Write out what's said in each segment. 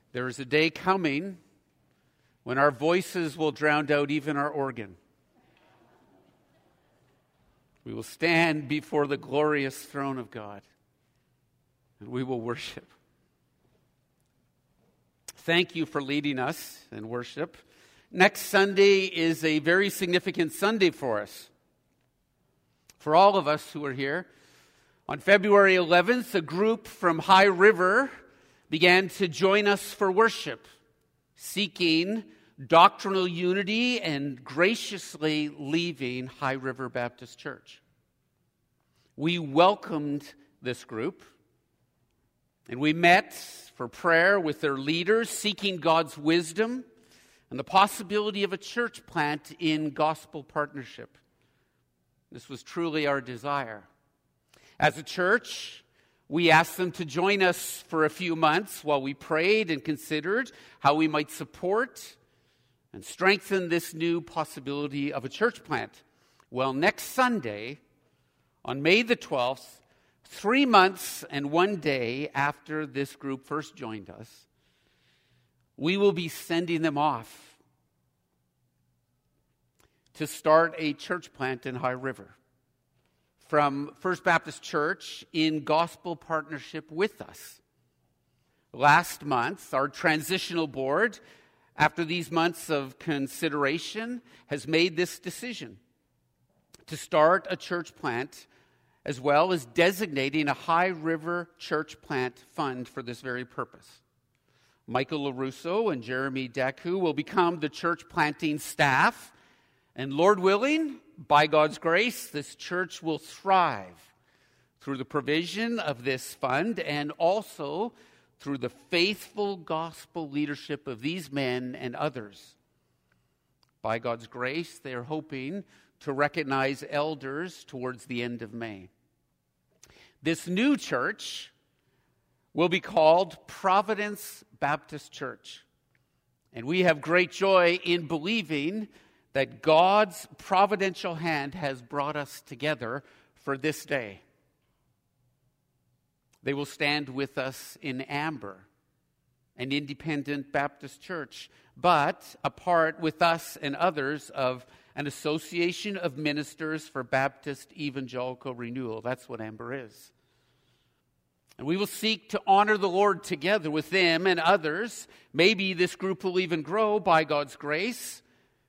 There is a day coming when our voices will drown out even our organ. We will stand before the glorious throne of God, and we will worship. Thank you for leading us in worship. Next Sunday is a very significant Sunday for us, for all of us who are here. On February 11th, a group from High River began to join us for worship, seeking doctrinal unity and graciously leaving High River Baptist Church. We welcomed this group, and we met for prayer with their leaders, seeking God's wisdom and the possibility of a church plant in gospel partnership. This was truly our desire. As a church, we asked them to join us for a few months while we prayed and considered how we might support and strengthen this new possibility of a church plant. Well, next Sunday, on May the 12th, 3 months and 1 day after this group first joined us, we will be sending them off to start a church plant in High River from First Baptist Church in gospel partnership with us. Last month, our transitional board, after these months of consideration, has made this decision to start a church plant, as well as designating a High River Church Plant Fund for this very purpose. Michael LaRusso and Jeremy Daku will become the church planting staff, and Lord willing, by God's grace, this church will thrive through the provision of this fund and also through the faithful gospel leadership of these men and others. By God's grace, they are hoping to recognize elders towards the end of May. This new church will be called Providence Baptist Church. And we have great joy in believing that God's providential hand has brought us together for this day. They will stand with us in Amber, an independent Baptist church, but a part with us and others of an association of ministers for Baptist evangelical renewal. That's what Amber is. And we will seek to honor the Lord together with them and others. Maybe this group will even grow by God's grace.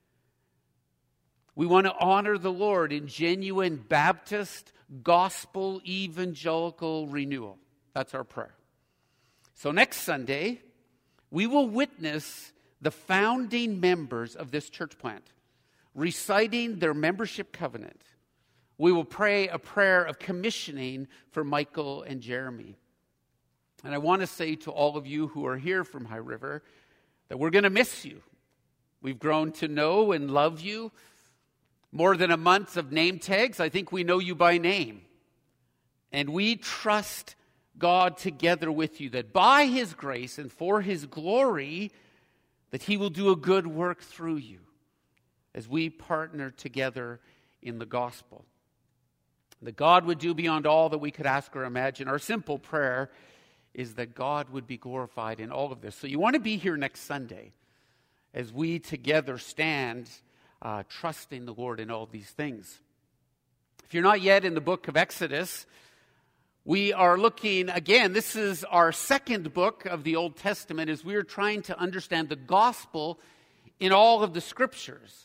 We want to honor the Lord in genuine Baptist, gospel, evangelical renewal. That's our prayer. So next Sunday, we will witness the founding members of this church plant reciting their membership covenant. We will pray a prayer of commissioning for Michael and Jeremy. And I want to say to all of you who are here from High River that we're going to miss you. We've grown to know and love you. More than a month of name tags, I think we know you by name. And we trust God together with you that by His grace and for His glory, that He will do a good work through you as we partner together in the gospel. That God would do beyond all that we could ask or imagine. Our simple prayer is that God would be glorified in all of this. So you want to be here next Sunday as we together stand trusting the Lord in all these things. If you're not yet in the book of Exodus, we are looking, again, this is our second book of the Old Testament as we are trying to understand the gospel in all of the scriptures.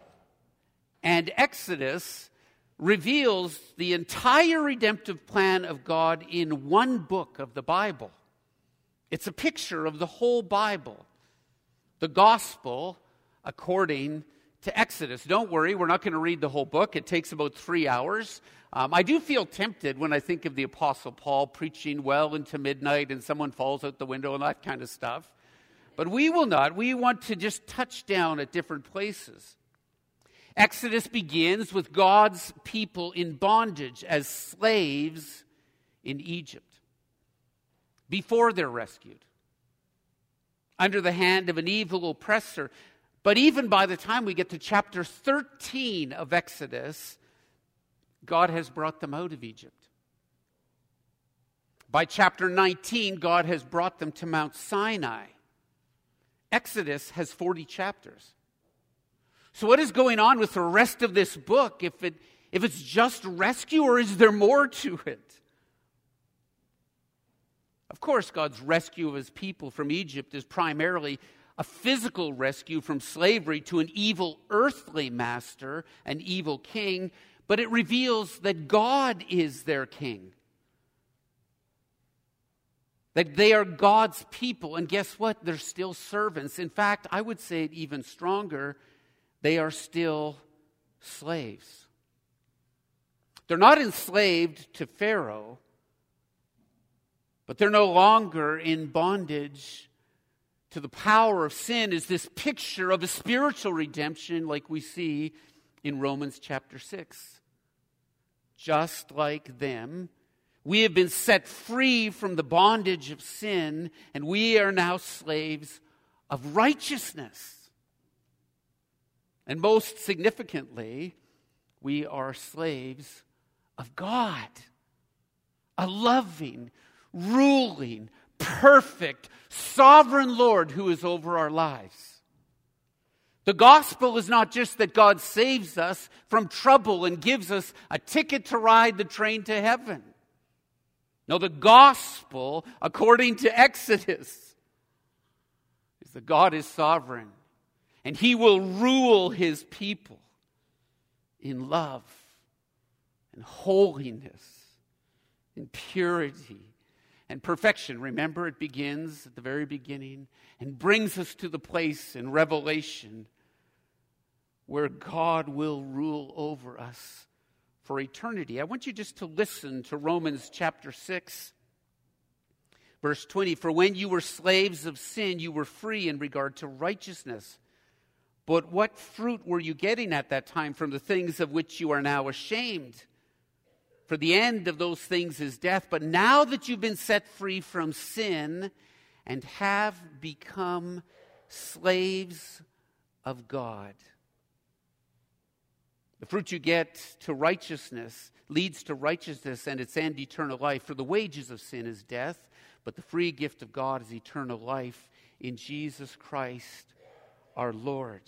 And Exodus reveals the entire redemptive plan of God in one book of the Bible. It's a picture of the whole Bible, the gospel according to Exodus. Don't worry, we're not going to read the whole book. It takes about 3 hours. I do feel tempted when I think of the Apostle Paul preaching well into midnight and someone falls out the window and that kind of stuff. But we will not. We want to just touch down at different places. Exodus begins with God's people in bondage as slaves in Egypt before they're rescued under the hand of an evil oppressor. But even by the time we get to chapter 13 of Exodus, God has brought them out of Egypt. By chapter 19, God has brought them to Mount Sinai. Exodus has 40 chapters. So what is going on with the rest of this book if it's just rescue, or is there more to it? Of course, God's rescue of his people from Egypt is primarily a physical rescue from slavery to an evil earthly master, an evil king, but it reveals that God is their king. That they are God's people, and guess what? They're still servants. In fact, I would say it even stronger, they are still slaves. They're not enslaved to Pharaoh, but they're no longer in bondage to the power of sin. Is this picture of a spiritual redemption like we see in Romans chapter 6. Just like them, we have been set free from the bondage of sin, and we are now slaves of righteousness. And most significantly, we are slaves of God, a loving, ruling, perfect, sovereign Lord who is over our lives. The gospel is not just that God saves us from trouble and gives us a ticket to ride the train to heaven. No, the gospel, according to Exodus, is that God is sovereign and he will rule his people in love and holiness and purity and perfection. Remember, it begins at the very beginning and brings us to the place in Revelation where God will rule over us for eternity. I want you just to listen to Romans chapter 6, verse 20. For when you were slaves of sin, you were free in regard to righteousness. But what fruit were you getting at that time from the things of which you are now ashamed? For the end of those things is death. But now that you've been set free from sin and have become slaves of God, the fruit you get to righteousness leads to righteousness, and its end eternal life. For the wages of sin is death, but the free gift of God is eternal life in Jesus Christ our Lord.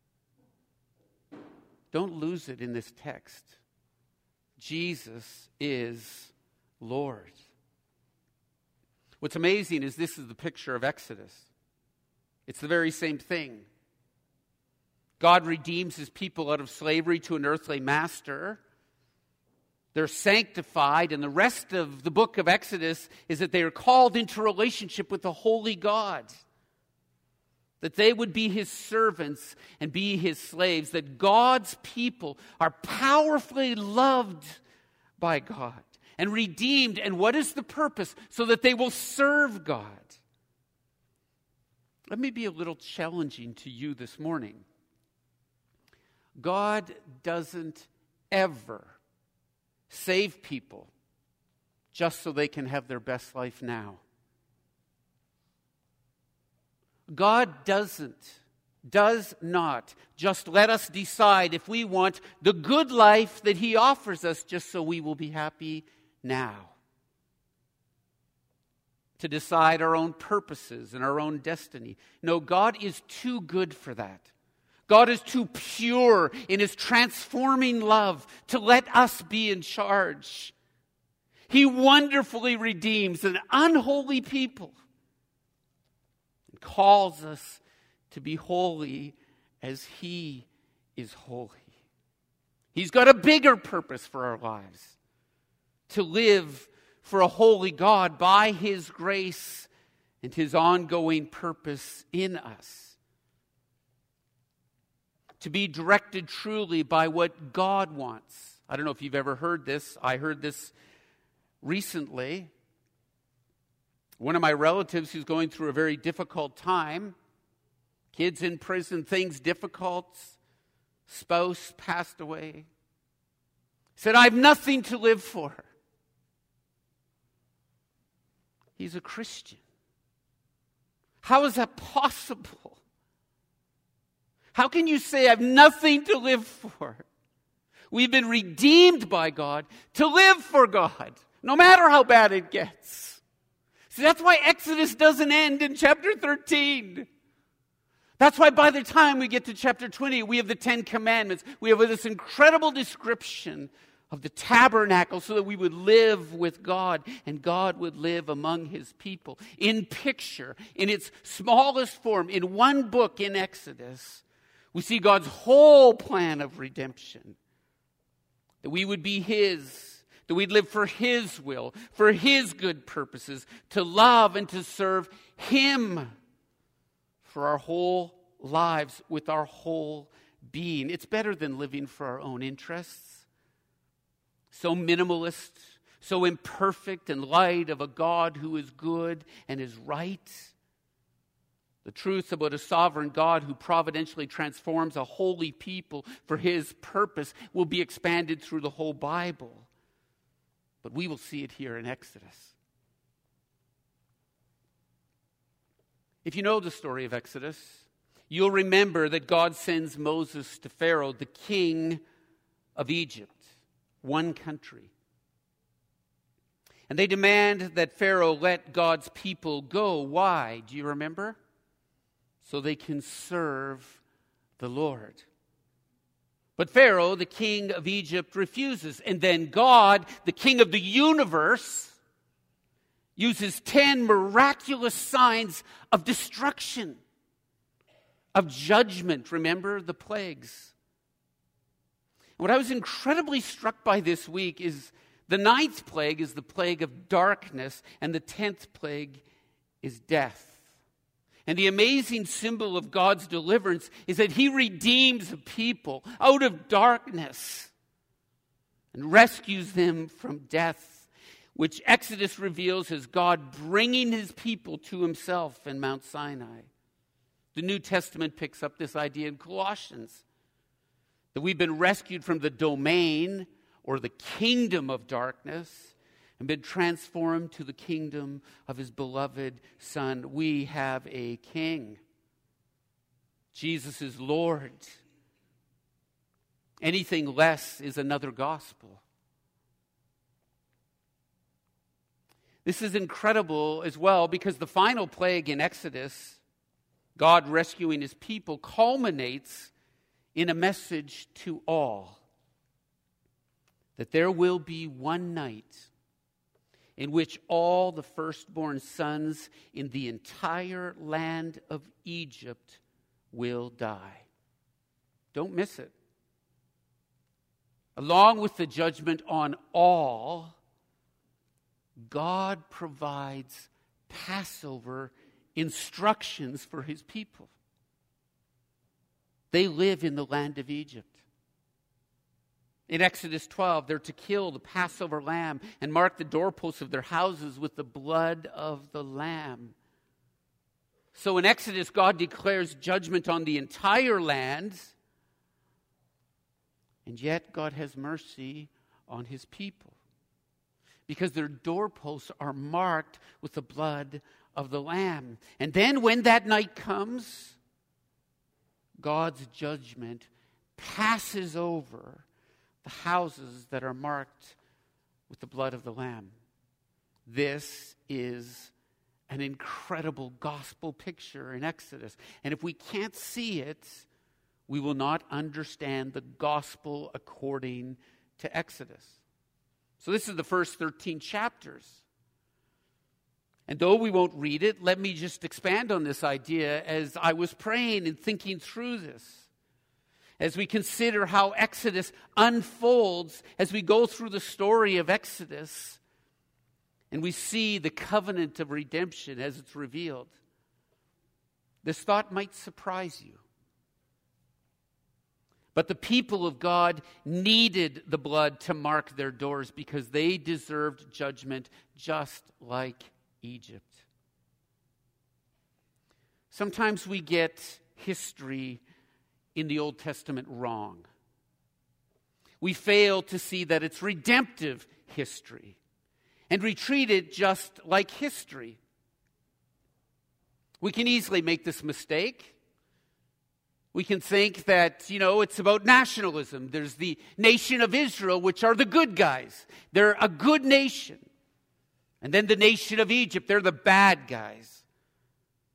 Don't lose it in this text. Jesus is Lord. What's amazing is this is the picture of Exodus. It's the very same thing. God redeems his people out of slavery to an earthly master. They're sanctified, and the rest of the book of Exodus is that they are called into relationship with the holy God. That they would be his servants and be his slaves. That God's people are powerfully loved by God and redeemed. And what is the purpose? So that they will serve God. Let me be a little challenging to you this morning. God doesn't ever save people just so they can have their best life now. God does not just let us decide if we want the good life that he offers us just so we will be happy now. To decide our own purposes and our own destiny. No, God is too good for that. God is too pure in his transforming love to let us be in charge. He wonderfully redeems an unholy people. Calls us to be holy as he is holy. He's got a bigger purpose for our lives. To live for a holy God by his grace and his ongoing purpose in us. To be directed truly by what God wants. I don't know if you've ever heard this. I heard this recently. One of my relatives who's going through a very difficult time, kids in prison, things difficult, spouse passed away, said, I have nothing to live for. He's a Christian. How is that possible? How can you say I have nothing to live for? We've been redeemed by God to live for God, no matter how bad it gets. See, that's why Exodus doesn't end in chapter 13. That's why by the time we get to chapter 20, we have the 10 Commandments. We have this incredible description of the tabernacle so that we would live with God and God would live among his people. In picture, in its smallest form, in one book in Exodus, we see God's whole plan of redemption. That we would be his, that we'd live for his will, for his good purposes, to love and to serve him for our whole lives with our whole being. It's better than living for our own interests. So minimalist, so imperfect in light of a God who is good and is right. The truth about a sovereign God who providentially transforms a holy people for his purpose will be expanded through the whole Bible. But we will see it here in Exodus. If you know the story of Exodus, you'll remember that God sends Moses to Pharaoh, the king of Egypt. One country. And they demand that Pharaoh let God's people go. Why? Do you remember? So they can serve the Lord. But Pharaoh, the king of Egypt, refuses. And then God, the king of the universe, uses 10 miraculous signs of destruction, of judgment. Remember the plagues. What I was incredibly struck by this week is the 9th plague is the plague of darkness, and the 10th plague is death. And the amazing symbol of God's deliverance is that he redeems a people out of darkness and rescues them from death, which Exodus reveals as God bringing his people to himself in Mount Sinai. The New Testament picks up this idea in Colossians. That we've been rescued from the domain or the kingdom of darkness and been transformed to the kingdom of his beloved Son. We have a king. Jesus is Lord. Anything less is another gospel. This is incredible as well because the final plague in Exodus, God rescuing his people, culminates in a message to all that there will be one night in which all the firstborn sons in the entire land of Egypt will die. Don't miss it. Along with the judgment on all, God provides Passover instructions for his people. They live in the land of Egypt. In Exodus 12, they're to kill the Passover lamb and mark the doorposts of their houses with the blood of the lamb. So in Exodus, God declares judgment on the entire land, and yet God has mercy on his people because their doorposts are marked with the blood of the lamb. And then when that night comes, God's judgment passes over the houses that are marked with the blood of the Lamb. This is an incredible gospel picture in Exodus. And if we can't see it, we will not understand the gospel according to Exodus. So this is the first 13 chapters. And though we won't read it, let me just expand on this idea as I was praying and thinking through this. As we consider how Exodus unfolds, as we go through the story of Exodus, and we see the covenant of redemption as it's revealed, this thought might surprise you. But the people of God needed the blood to mark their doors because they deserved judgment just like Egypt. Sometimes we get history in the Old Testament wrong. We fail to see that it's redemptive history, and we treat it just like history. We can easily make this mistake. We can think that, it's about nationalism. There's the nation of Israel, which are the good guys. They're a good nation. And then the nation of Egypt, they're the bad guys.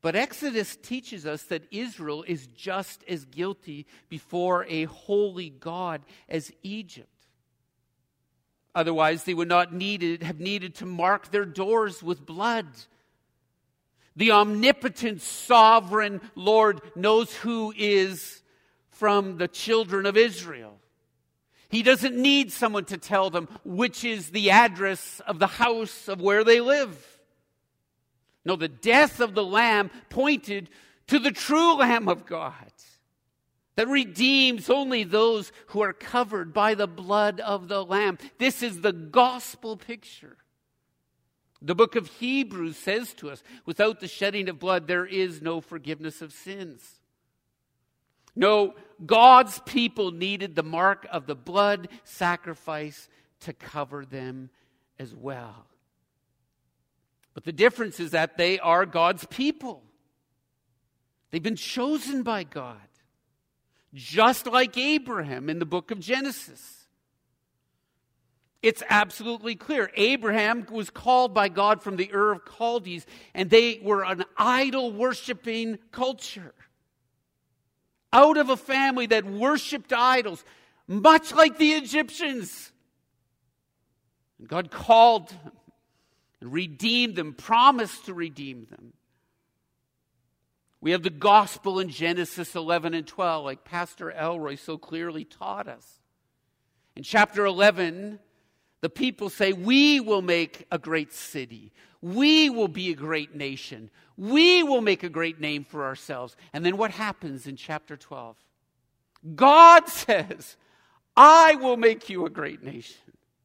But Exodus teaches us that Israel is just as guilty before a holy God as Egypt. Otherwise, they would not have needed to mark their doors with blood. The omnipotent, sovereign Lord knows who is from the children of Israel. He doesn't need someone to tell them which is the address of the house of where they live. No, the death of the Lamb pointed to the true Lamb of God that redeems only those who are covered by the blood of the Lamb. This is the gospel picture. The book of Hebrews says to us, without the shedding of blood, there is no forgiveness of sins. No, God's people needed the mark of the blood sacrifice to cover them as well. But the difference is that they are God's people. They've been chosen by God, just like Abraham in the book of Genesis. It's absolutely clear. Abraham was called by God from the Ur of Chaldees, and they were an idol-worshiping culture. Out of a family that worshipped idols, much like the Egyptians. And God called them and redeemed them, promised to redeem them. We have the gospel in Genesis 11 and 12, like Pastor Elroy so clearly taught us. In chapter 11, the people say, we will make a great city. We will be a great nation. We will make a great name for ourselves. And then what happens in chapter 12? God says, I will make you a great nation.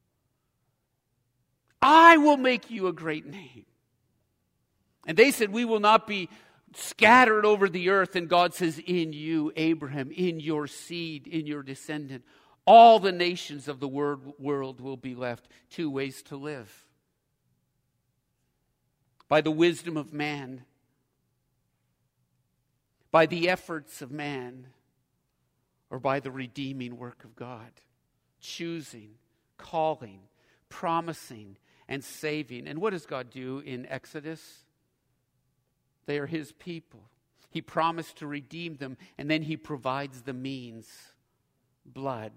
I will make you a great name. And they said, we will not be scattered over the earth. And God says, in you, Abraham, in your seed, in your descendant, all the nations of the world will be left. Two ways to live. By the wisdom of man, by the efforts of man, or by the redeeming work of God. Choosing, calling, promising, and saving. And what does God do in Exodus? They are His people. He promised to redeem them, and then He provides the means, blood,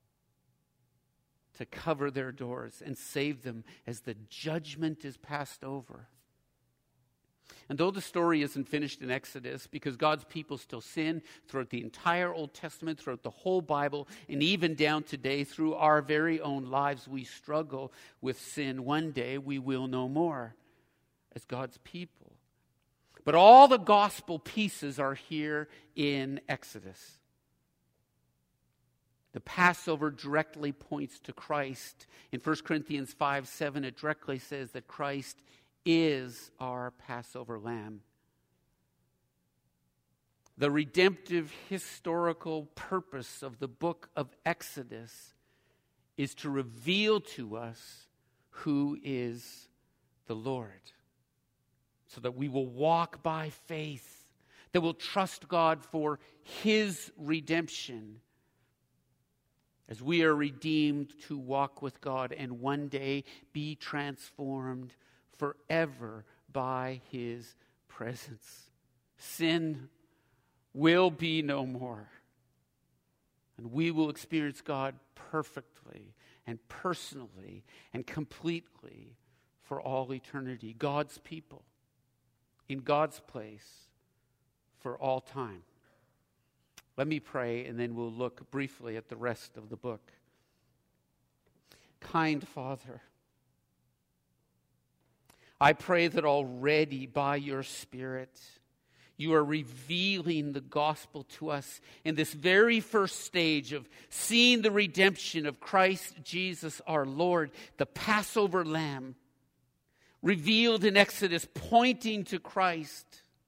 to cover their doors and save them as the judgment is passed over. And though the story isn't finished in Exodus, because God's people still sin throughout the entire Old Testament, throughout the whole Bible, and even down today through our very own lives, we struggle with sin. One day we will know more as God's people. But all the gospel pieces are here in Exodus. The Passover directly points to Christ. In 1 Corinthians 5:7, it directly says that Christ is our Passover lamb. The redemptive historical purpose of the book of Exodus is to reveal to us who is the Lord, so that we will walk by faith, that we'll trust God for His redemption, as we are redeemed to walk with God and one day be transformed forever by His presence. Sin will be no more. And we will experience God perfectly and personally and completely for all eternity. God's people in God's place for all time. Let me pray, and then we'll look briefly at the rest of the book. Kind Father, I pray that already by your Spirit, you are revealing the gospel to us in this very first stage of seeing the redemption of Christ Jesus our Lord, the Passover Lamb, revealed in Exodus, pointing to Christ.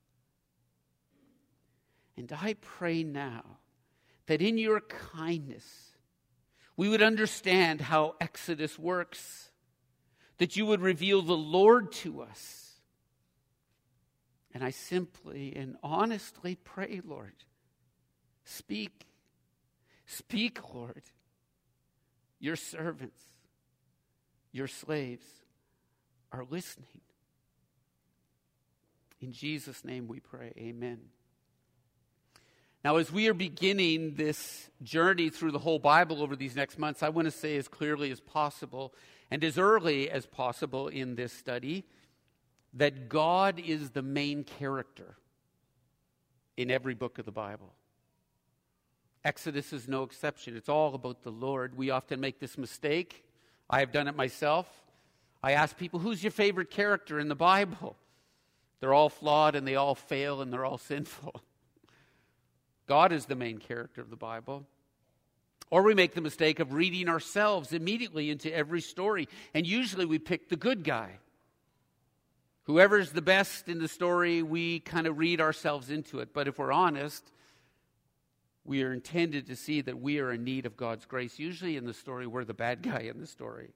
And I pray now that in your kindness, we would understand how Exodus works, that you would reveal the Lord to us. And I simply and honestly pray, Lord, speak. Speak, Lord. Your servants, your slaves are listening. In Jesus' name we pray, amen. Now, as we are beginning this journey through the whole Bible over these next months, I want to say as clearly as possible and as early as possible in this study that God is the main character in every book of the Bible. Exodus is no exception. It's all about the Lord. We often make this mistake. I have done it myself. I ask people, who's your favorite character in the Bible? They're all flawed and they all fail and they're all sinful. God is the main character of the Bible. Or we make the mistake of reading ourselves immediately into every story. And usually we pick the good guy. Whoever's the best in the story, we kind of read ourselves into it. But if we're honest, we are intended to see that we are in need of God's grace. Usually in the story, we're the bad guy in the story.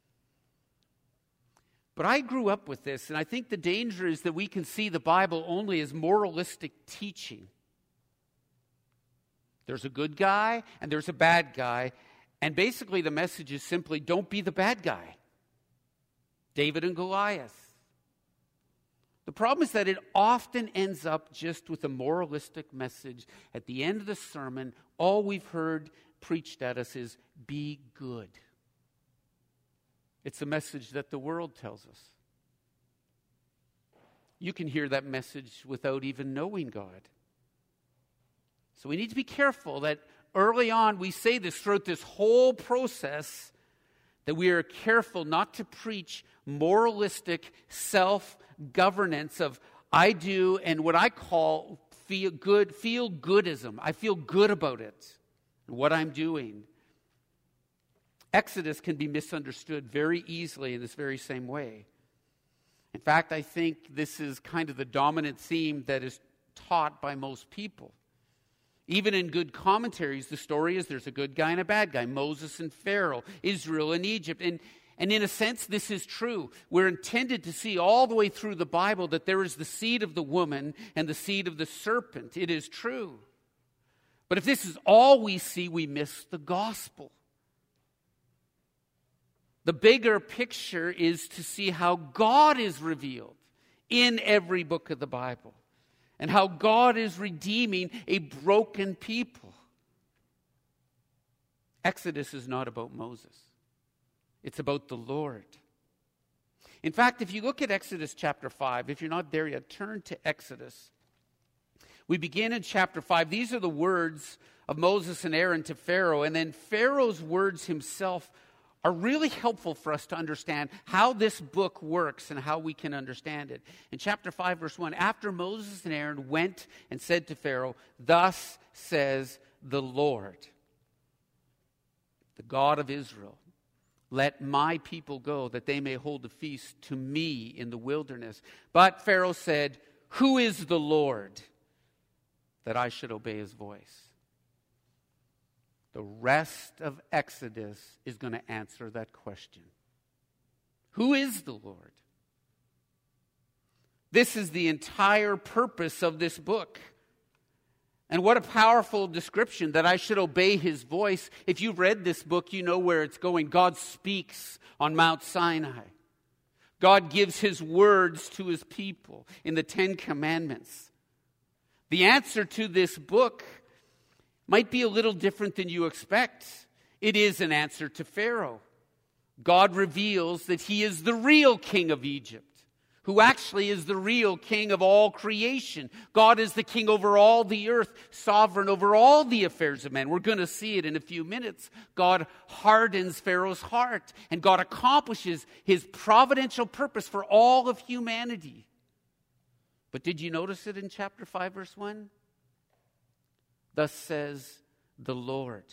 But I grew up with this, and I think the danger is that we can see the Bible only as moralistic teaching. There's a good guy and there's a bad guy, and basically the message is simply don't be the bad guy. David and Goliath. The problem is that it often ends up just with a moralistic message. At the end of the sermon, all we've heard preached at us is be good. It's a message that the world tells us. You can hear that message without even knowing God. So we need to be careful that early on we say this throughout this whole process, that we are careful not to preach moralistic self-governance of I do and what I call feel goodism. I feel good about it, what I'm doing. Exodus can be misunderstood very easily in this very same way. In fact, I think this is kind of the dominant theme that is taught by most people. Even in good commentaries, the story is there's a good guy and a bad guy. Moses and Pharaoh, Israel and Egypt. And in a sense, this is true. We're intended to see all the way through the Bible that there is the seed of the woman and the seed of the serpent. It is true. But if this is all we see, we miss the gospel. The bigger picture is to see how God is revealed in every book of the Bible. And how God is redeeming a broken people. Exodus is not about Moses. It's about the Lord. In fact, if you look at Exodus chapter 5, if you're not there yet, turn to Exodus. We begin in chapter 5. These are the words of Moses and Aaron to Pharaoh. And then Pharaoh's words himself are really helpful for us to understand how this book works and how we can understand it. In chapter 5, verse 1, after Moses and Aaron went and said to Pharaoh, "Thus says the Lord, the God of Israel, let my people go, that they may hold a feast to me in the wilderness." But Pharaoh said, "Who is the Lord, that I should obey his voice?" The rest of Exodus is going to answer that question. Who is the Lord? This is the entire purpose of this book. And what a powerful description, that I should obey his voice. If you've read this book, you know where it's going. God speaks on Mount Sinai. God gives his words to his people in the 10 Commandments. The answer to this book might be a little different than you expect. It is an answer to Pharaoh. God reveals that he is the real king of Egypt, who actually is the real king of all creation. God is the king over all the earth, sovereign over all the affairs of men. We're going to see it in a few minutes. God hardens Pharaoh's heart, and God accomplishes his providential purpose for all of humanity. But did you notice it in chapter 5, verse 1? Thus says the Lord,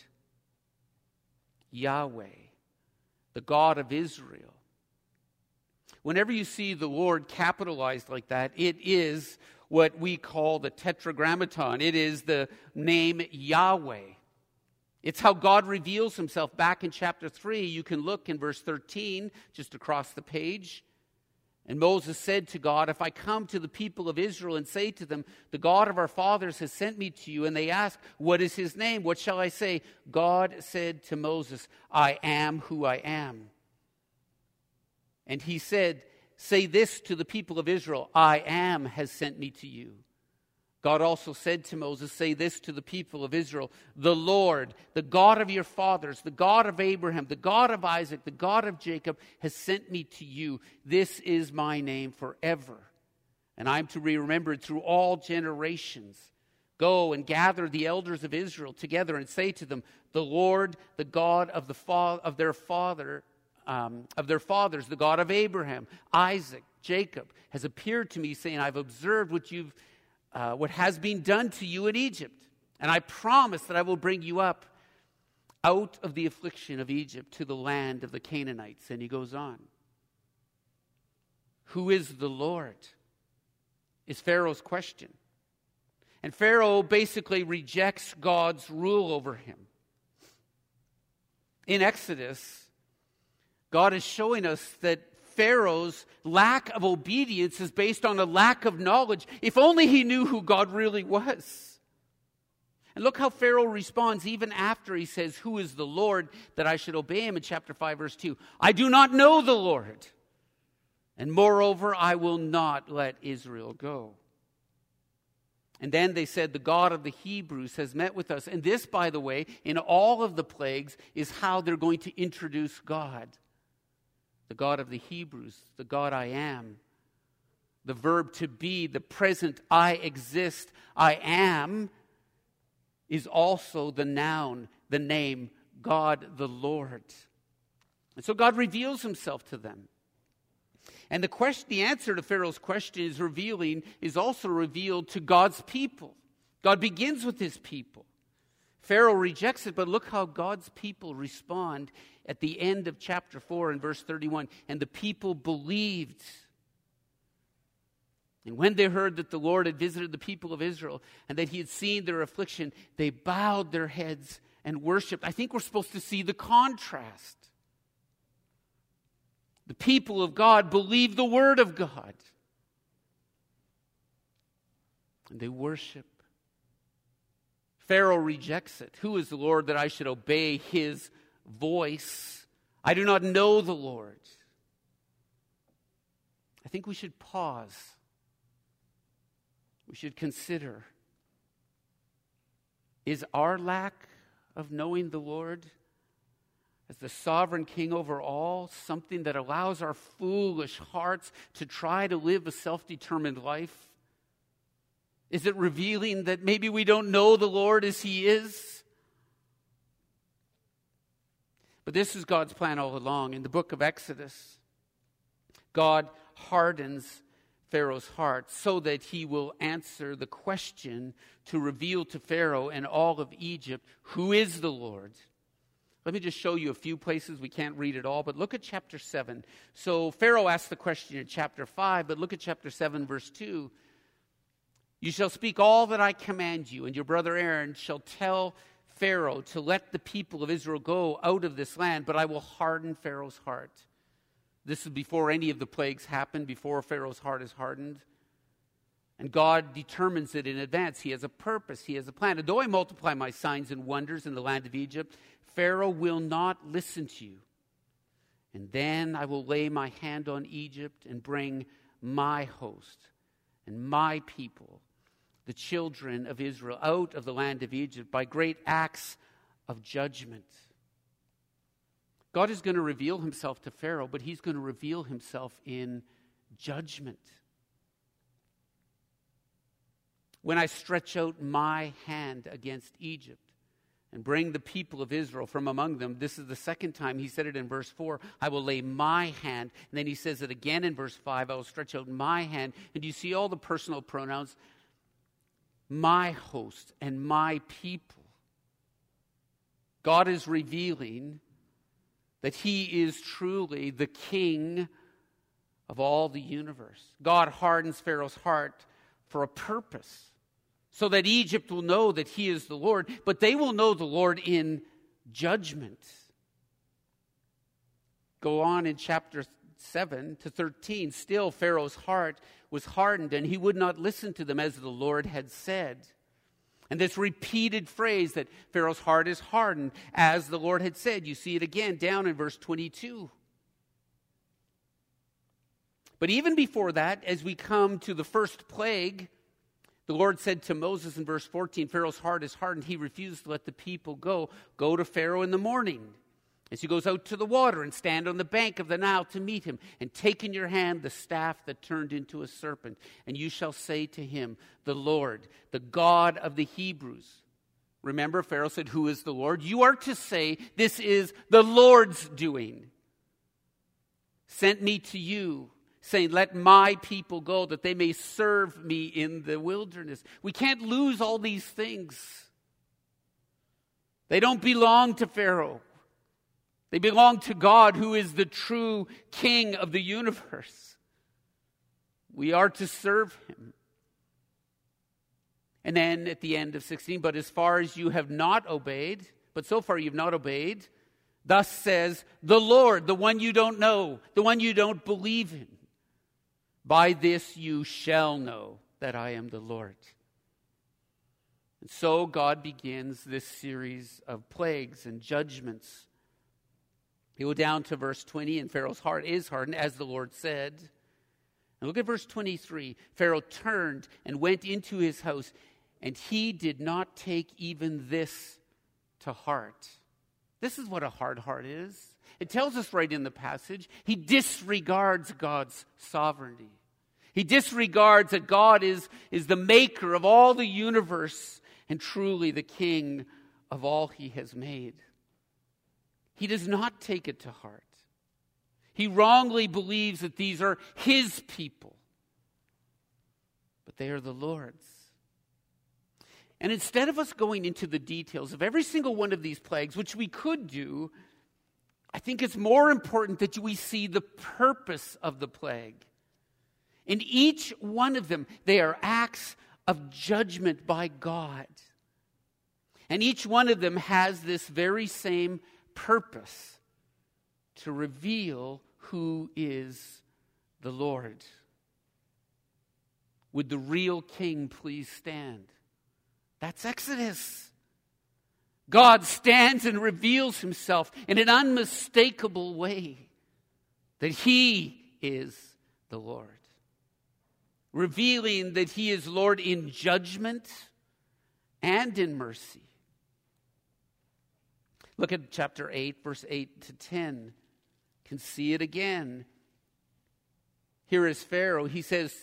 Yahweh, the God of Israel. Whenever you see the Lord capitalized like that, it is what we call the tetragrammaton. It is the name Yahweh. It's how God reveals himself. Back in chapter 3, you can look in verse 13, just across the page. And Moses said to God, "If I come to the people of Israel and say to them, 'The God of our fathers has sent me to you,' and they ask, 'What is his name?' what shall I say?" God said to Moses, "I am who I am." And he said, say this to the people of Israel, I am has sent me to you. God also said to Moses, say this to the people of Israel, the Lord, the God of your fathers, the God of Abraham, the God of Isaac, the God of Jacob, has sent me to you. This is my name forever, and I am to be remembered through all generations. Go and gather the elders of Israel together and say to them, the Lord, the God of their fathers, the God of Abraham, Isaac, Jacob, has appeared to me, saying, I've observed what has been done to you in Egypt, and I promise that I will bring you up out of the affliction of Egypt to the land of the Canaanites. And he goes on. Who is the Lord? Is Pharaoh's question. And Pharaoh basically rejects God's rule over him. In Exodus, God is showing us that Pharaoh's lack of obedience is based on a lack of knowledge. If only he knew who God really was. And look how Pharaoh responds even after he says, who is the Lord that I should obey him, in chapter 5, verse 2. I do not know the Lord, and moreover, I will not let Israel go. And then they said, the God of the Hebrews has met with us. And this, by the way, in all of the plagues, is how they're going to introduce God. The God of the Hebrews, the God I am. The verb to be, the present I exist, I am, is also the noun, the name, God the Lord. And so God reveals himself to them. And the answer to Pharaoh's question is also revealed to God's people. God begins with his people. Pharaoh rejects it, but look how God's people respond at the end of chapter 4 and verse 31. And the people believed. And when they heard that the Lord had visited the people of Israel and that he had seen their affliction, they bowed their heads and worshiped. I think we're supposed to see the contrast. The people of God believe the word of God. And they worship. Pharaoh rejects it. Who is the Lord that I should obey his voice? I do not know the Lord. I think we should pause. We should consider, is our lack of knowing the Lord as the sovereign king over all something that allows our foolish hearts to try to live a self-determined life? Is it revealing that maybe we don't know the Lord as he is? But this is God's plan all along. In the book of Exodus, God hardens Pharaoh's heart so that he will answer the question to reveal to Pharaoh and all of Egypt, who is the Lord? Let me just show you a few places. We can't read it all, but look at chapter 7. So Pharaoh asked the question in chapter 5, but look at chapter 7, verse 2. You shall speak all that I command you, and your brother Aaron shall tell Pharaoh to let the people of Israel go out of this land, but I will harden Pharaoh's heart. This is before any of the plagues happened, before Pharaoh's heart is hardened. And God determines it in advance. He has a purpose. He has a plan. And though I multiply my signs and wonders in the land of Egypt, Pharaoh will not listen to you. And then I will lay my hand on Egypt and bring my host and my people, the children of Israel, out of the land of Egypt by great acts of judgment. God is going to reveal himself to Pharaoh, but he's going to reveal himself in judgment. When I stretch out my hand against Egypt and bring the people of Israel from among them, this is the second time he said it in verse 4, I will lay my hand. And then he says it again in verse 5, I will stretch out my hand. And you see all the personal pronouns, my host and my people. God is revealing that he is truly the king of all the universe. God hardens Pharaoh's heart for a purpose, so that Egypt will know that he is the Lord, but they will know the Lord in judgment. Go on in chapter 7 to 13. Still, Pharaoh's heart was hardened, and he would not listen to them as the Lord had said. And this repeated phrase that Pharaoh's heart is hardened, as the Lord had said. You see it again down in verse 22. But even before that, as we come to the first plague, the Lord said to Moses in verse 14, Pharaoh's heart is hardened. He refused to let the people go. Go to Pharaoh in the morning as he goes out to the water and stand on the bank of the Nile to meet him. And take in your hand the staff that turned into a serpent. And you shall say to him, the Lord, the God of the Hebrews. Remember, Pharaoh said, who is the Lord? You are to say, this is the Lord's doing. Sent me to you, saying, let my people go, that they may serve me in the wilderness. We can't lose all these things. They don't belong to Pharaoh. They belong to God, who is the true King of the universe. We are to serve him. And then at the end of 16, but as far as you have not obeyed, but so far you've not obeyed, thus says the Lord, the one you don't know, the one you don't believe in. By this you shall know that I am the Lord. And so God begins this series of plagues and judgments. You go down to verse 20, and Pharaoh's heart is hardened, as the Lord said. And look at verse 23. Pharaoh turned and went into his house, and he did not take even this to heart. This is what a hard heart is. It tells us right in the passage, he disregards God's sovereignty. He disregards that God is the maker of all the universe and truly the king of all he has made. He does not take it to heart. He wrongly believes that these are his people, but they are the Lord's. And instead of us going into the details of every single one of these plagues, which we could do, I think it's more important that we see the purpose of the plague. In each one of them, they are acts of judgment by God. And each one of them has this very same purpose, to reveal who is the Lord. Would the real king please stand? That's Exodus. God stands and reveals himself in an unmistakable way that he is the Lord. Revealing that he is Lord in judgment and in mercy. Look at chapter 8, verse 8 to 10. You can see it again. Here is Pharaoh. He says,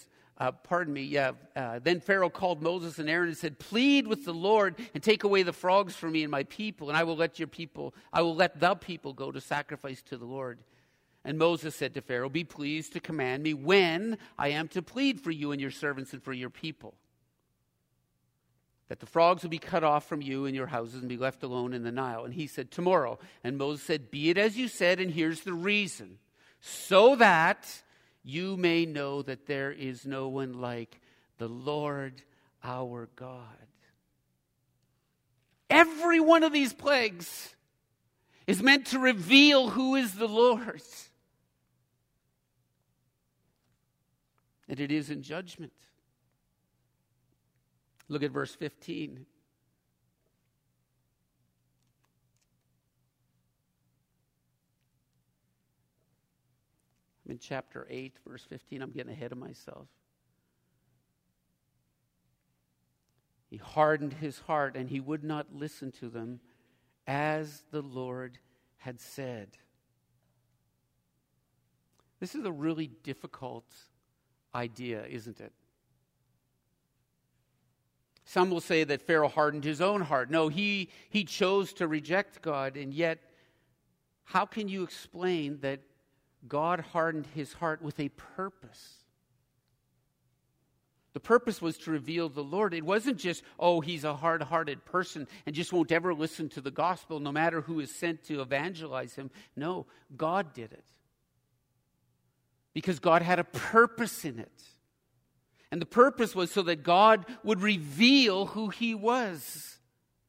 then Pharaoh called Moses and Aaron and said, plead with the Lord and take away the frogs from me and my people, and I will let the people go to sacrifice to the Lord. And Moses said to Pharaoh, be pleased to command me when I am to plead for you and your servants and for your people, that the frogs will be cut off from you and your houses and be left alone in the Nile. And he said, tomorrow. And Moses said, be it as you said, and here's the reason. So that you may know that there is no one like the Lord our God. Every one of these plagues is meant to reveal who is the Lord. And it is in judgment. Look at verse 15. I'm in chapter 8, verse 15. I'm getting ahead of myself. He hardened his heart, and he would not listen to them, as the Lord had said. This is a really difficult idea, isn't it? Some will say that Pharaoh hardened his own heart. No, he chose to reject God, and yet how can you explain that God hardened his heart with a purpose? The purpose was to reveal the Lord. It wasn't just, he's a hard-hearted person and just won't ever listen to the gospel no matter who is sent to evangelize him. No, God did it. Because God had a purpose in it. And the purpose was so that God would reveal who he was.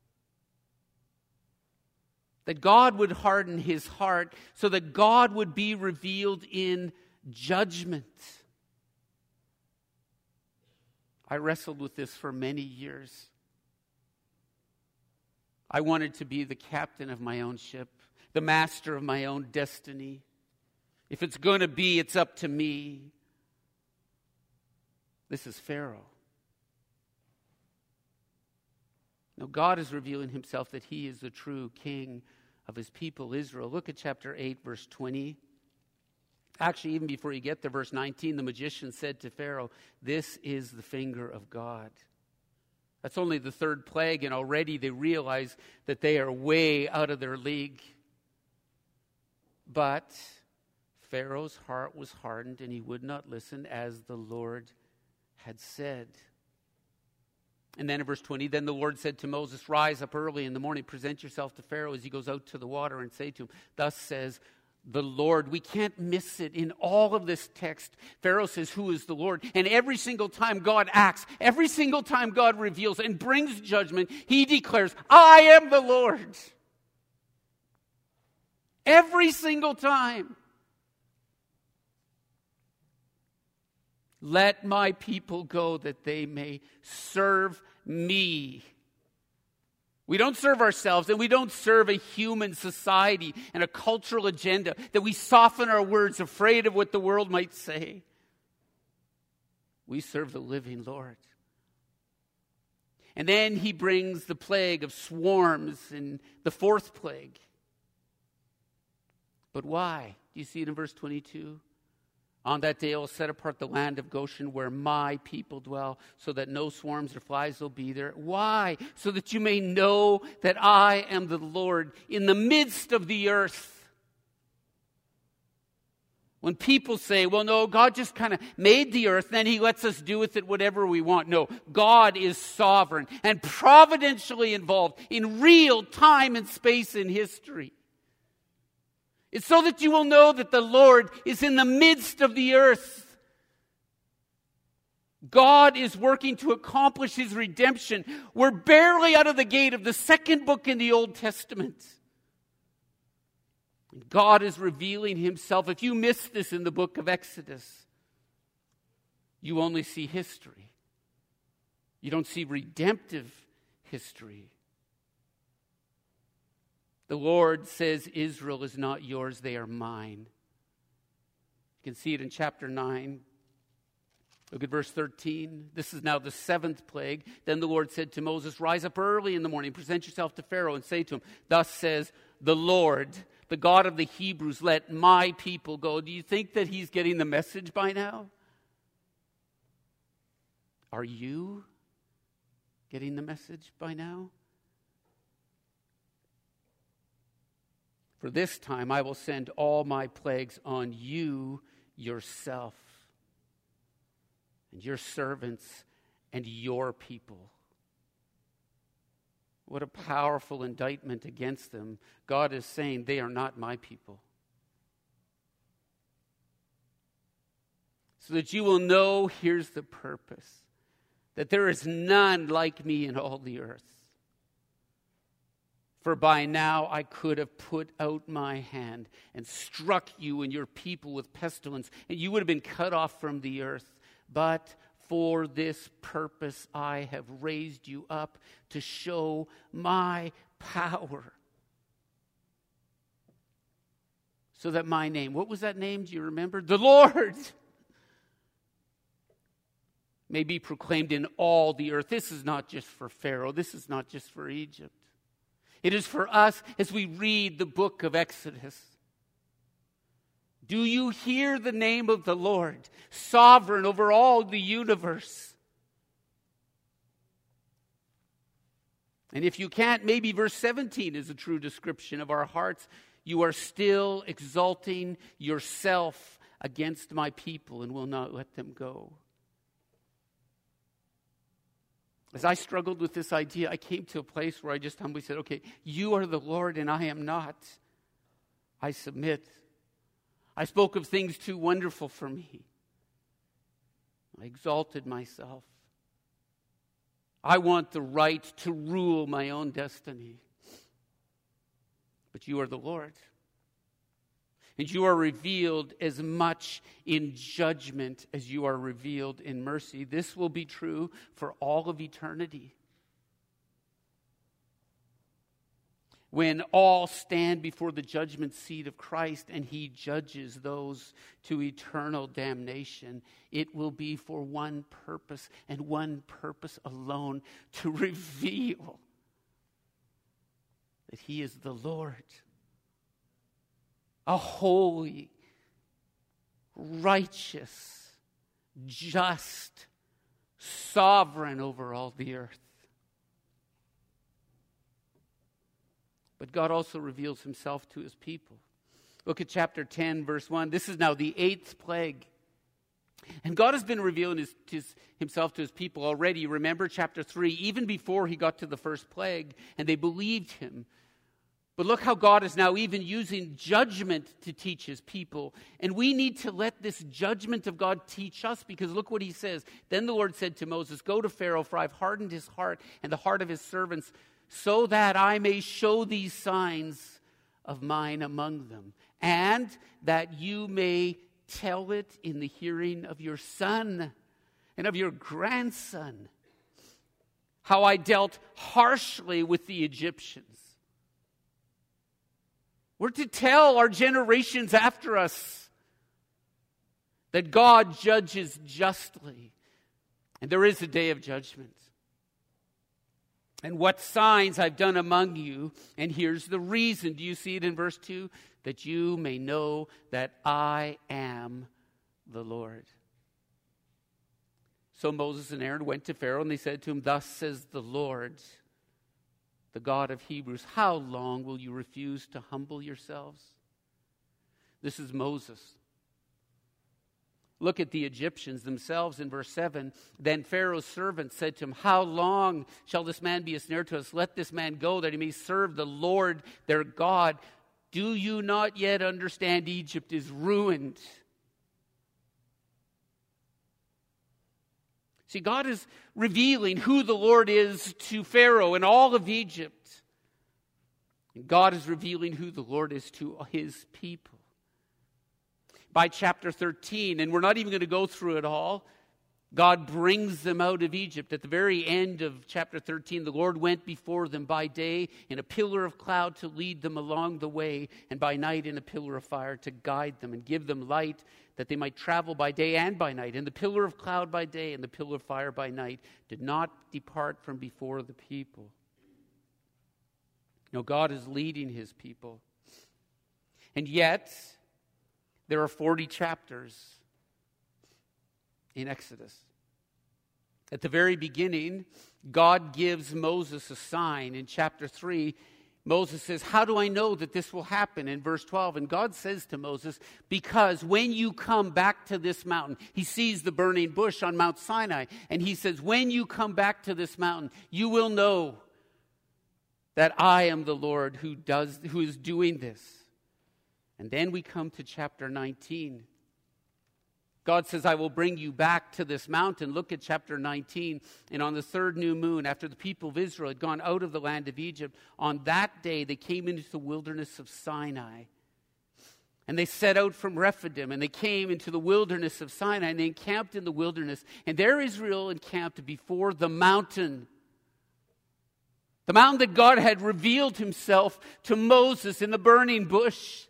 That God would harden his heart so that God would be revealed in judgment. I wrestled with this for many years. I wanted to be the captain of my own ship, the master of my own destiny. If it's going to be, it's up to me. This is Pharaoh. Now, God is revealing himself that he is the true king of his people, Israel. Look at chapter 8, verse 20. Actually, even before you get to verse 19, the magician said to Pharaoh, "This is the finger of God." That's only the third plague, and already they realize that they are way out of their league. But Pharaoh's heart was hardened, and he would not listen as the Lord had said. And then in verse 20, then the Lord said to Moses, "Rise up early in the morning, present yourself to Pharaoh as he goes out to the water, and say to him, 'Thus says the Lord.'" We can't miss it in all of this text. Pharaoh says, "Who is the Lord?" And every single time God acts, every single time God reveals and brings judgment, he declares, "I am the Lord." Every single time. "Let my people go that they may serve me." We don't serve ourselves, and we don't serve a human society and a cultural agenda that we soften our words, afraid of what the world might say. We serve the living Lord. And then he brings the plague of swarms in the fourth plague. But why? Do you see it in verse 22? "On that day I will set apart the land of Goshen where my people dwell, so that no swarms or flies will be there." Why? "So that you may know that I am the Lord in the midst of the earth." When people say, "Well, no, God just kind of made the earth, then he lets us do with it whatever we want." No, God is sovereign and providentially involved in real time and space in history. It's so that you will know that the Lord is in the midst of the earth. God is working to accomplish his redemption. We're barely out of the gate of the second book in the Old Testament. God is revealing himself. If you miss this in the book of Exodus, you only see history. You don't see redemptive history. The Lord says, "Israel is not yours, they are mine." You can see it in chapter 9. Look at verse 13. This is now the seventh plague. "Then the Lord said to Moses, 'Rise up early in the morning, present yourself to Pharaoh, and say to him, "Thus says the Lord, the God of the Hebrews, let my people go." Do you think that he's getting the message by now? Are you getting the message by now? "For this time I will send all my plagues on you yourself, and your servants, and your people." What a powerful indictment against them. God is saying, they are not my people. So that you will know, here's the purpose, that there is none like me in all the earth. "For by now I could have put out my hand and struck you and your people with pestilence, and you would have been cut off from the earth. But for this purpose I have raised you up, to show my power. So that my name," what was that name? Do you remember? The Lord, "may be proclaimed in all the earth." This is not just for Pharaoh. This is not just for Egypt. It is for us as we read the book of Exodus. Do you hear the name of the Lord, sovereign over all the universe? And if you can't, maybe verse 17 is a true description of our hearts. "You are still exalting yourself against my people and will not let them go." As I struggled with this idea, I came to a place where I just humbly said, "Okay, you are the Lord and I am not. I submit. I spoke of things too wonderful for me. I exalted myself. I want the right to rule my own destiny. But you are the Lord. And you are revealed as much in judgment as you are revealed in mercy." This will be true for all of eternity. when all stand before the judgment seat of Christ and he judges those to eternal damnation, it will be for one purpose and one purpose alone: to reveal that he is the Lord, a holy, righteous, just, sovereign over all the earth. But God also reveals himself to his people. Look at chapter 10, verse 1. This is now the 8th plague. And God has been revealing himself to his people already. Remember chapter 3, even before he got to the first plague, and they believed him. But look how God is now even using judgment to teach his people. And we need to let this judgment of God teach us, because look what he says. Then the Lord said to Moses, "Go to Pharaoh, for I've hardened his heart and the heart of his servants, so that I may show these signs of mine among them, and that you may tell it in the hearing of your son and of your grandson, how I dealt harshly with the Egyptians." We're to tell our generations after us that God judges justly, and there is a day of judgment. And what signs I've done among you, and here's the reason. Do you see it in verse 2? That you may know that I am the Lord. So Moses and Aaron went to Pharaoh, and they said to him, "Thus says the Lord, the God of Hebrews, how long will you refuse to humble yourselves?" This is Moses. Look at the Egyptians themselves in verse 7. Then Pharaoh's servants said to him, "How long shall this man be a snare to us? Let this man go, that he may serve the Lord their God. Do you not yet understand? Egypt is ruined." See, God is revealing who the Lord is to Pharaoh and all of Egypt. And God is revealing who the Lord is to his people. By chapter 13, and we're not even going to go through it all, God brings them out of Egypt. At the very end of chapter 13, the Lord went before them by day in a pillar of cloud to lead them along the way, and by night in a pillar of fire to guide them and give them light, that they might travel by day and by night. And the pillar of cloud by day and the pillar of fire by night did not depart from before the people. No, God is leading his people. And yet, there are 40 chapters in Exodus. At the very beginning, God gives Moses a sign. In chapter 3, Moses says, "How do I know that this will happen?" In verse 12, and God says to Moses, "Because when you come back to this mountain," he sees the burning bush on Mount Sinai, and he says, "When you come back to this mountain, you will know that I am the Lord who is doing this." And then we come to chapter 19. God says, "I will bring you back to this mountain." Look at chapter 19. "And on the third new moon, after the people of Israel had gone out of the land of Egypt, on that day they came into the wilderness of Sinai. And they set out from Rephidim, and they came into the wilderness of Sinai, and they encamped in the wilderness. And there Israel encamped before the mountain that God had revealed himself to Moses in the burning bush."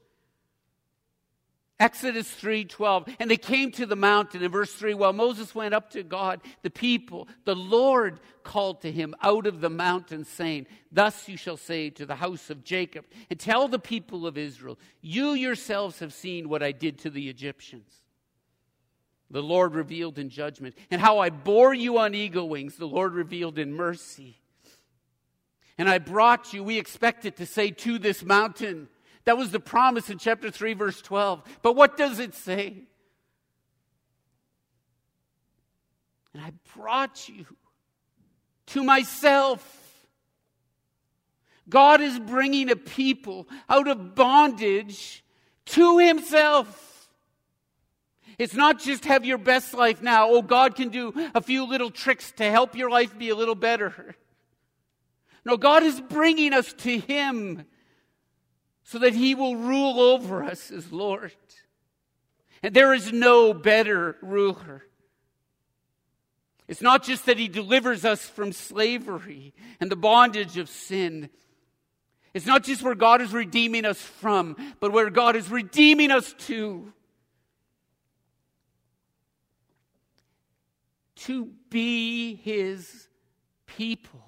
Exodus 3:12, "And they came to the mountain," in verse 3, "while Moses went up to God, the Lord called to him out of the mountain, saying, 'Thus you shall say to the house of Jacob, and tell the people of Israel, you yourselves have seen what I did to the Egyptians. The Lord revealed in judgment, and how I bore you on eagle wings, the Lord revealed in mercy. And I brought you,'" we expect it to say, "to this mountain." That was the promise in chapter 3, verse 12. But what does it say? "And I brought you to myself." God is bringing a people out of bondage to himself. It's not just have your best life now. Oh, God can do a few little tricks to help your life be a little better. No, God is bringing us to him, so that he will rule over us as Lord. And there is no better ruler. It's not just that he delivers us from slavery and the bondage of sin. It's not just where God is redeeming us from, but where God is redeeming us to. To be His people.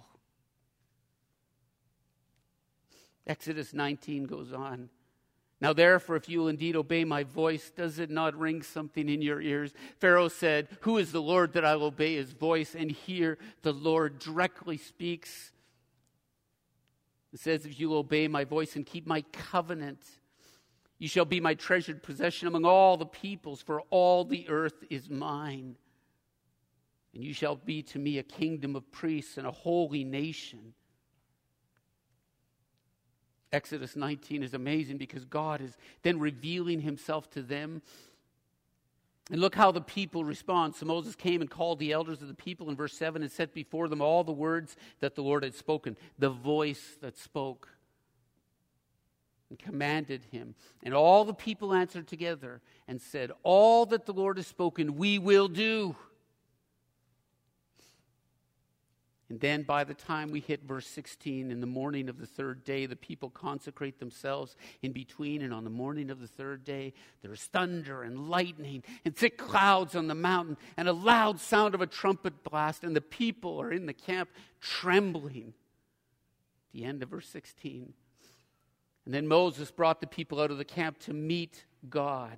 Exodus 19 goes on. Now therefore, if you will indeed obey my voice, does it not ring something in your ears? Pharaoh said, who is the Lord that I will obey his voice? And here the Lord directly speaks. It says, if you will obey my voice and keep my covenant, you shall be my treasured possession among all the peoples, for all the earth is mine. And you shall be to me a kingdom of priests and a holy nation. Exodus 19 is amazing because God is then revealing himself to them. And look how the people respond. So Moses came and called the elders of the people in verse 7 and set before them all the words that the Lord had spoken, the voice that spoke, and commanded him. And all the people answered together and said, all that the Lord has spoken, we will do. And then by the time we hit verse 16, in the morning of the third day, the people consecrate themselves in between. And on the morning of the third day, there is thunder and lightning and thick clouds on the mountain and a loud sound of a trumpet blast. And the people are in the camp trembling. The end of verse 16. And then Moses brought the people out of the camp to meet God.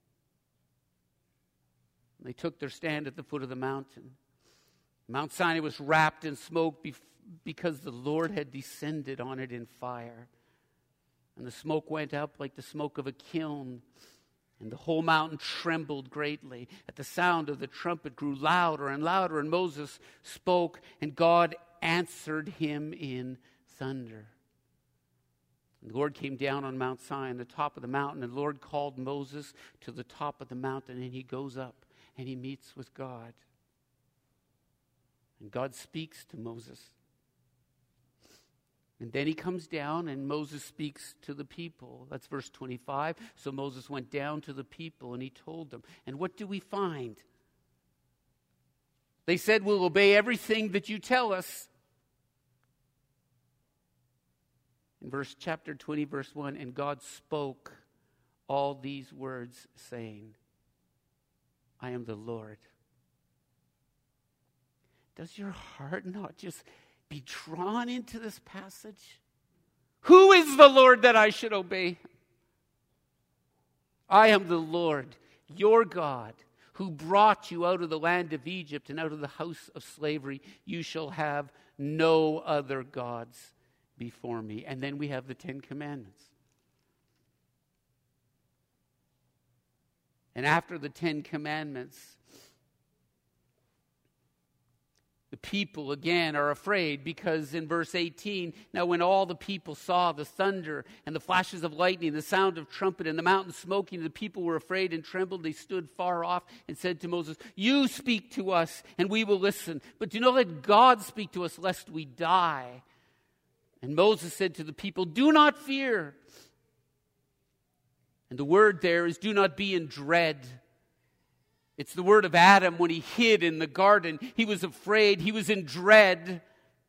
And they took their stand at the foot of the mountain. Mount Sinai was wrapped in smoke because the Lord had descended on it in fire. And the smoke went up like the smoke of a kiln. And the whole mountain trembled greatly. At the sound of the trumpet grew louder and louder. And Moses spoke, and God answered him in thunder. And the Lord came down on Mount Sinai, on the top of the mountain. And the Lord called Moses to the top of the mountain. And he goes up and he meets with God. And God speaks to Moses. And then he comes down and Moses speaks to the people. That's verse 25. So Moses went down to the people and he told them. And what do we find? They said, we'll obey everything that you tell us. In chapter 20, verse 1, and God spoke all these words, saying, I am the Lord. Does your heart not just be drawn into this passage? Who is the Lord that I should obey? I am the Lord, your God, who brought you out of the land of Egypt and out of the house of slavery. You shall have no other gods before me. And then we have the 10 Commandments. And after the 10 Commandments, the people again are afraid because in verse 18, now when all the people saw the thunder and the flashes of lightning, the sound of trumpet and the mountain smoking, the people were afraid and trembled. They stood far off and said to Moses, you speak to us and we will listen. But do not let God speak to us lest we die. And Moses said to the people, do not fear. And the word there is do not be in dread. It's the word of Adam when he hid in the garden. He was afraid. He was in dread.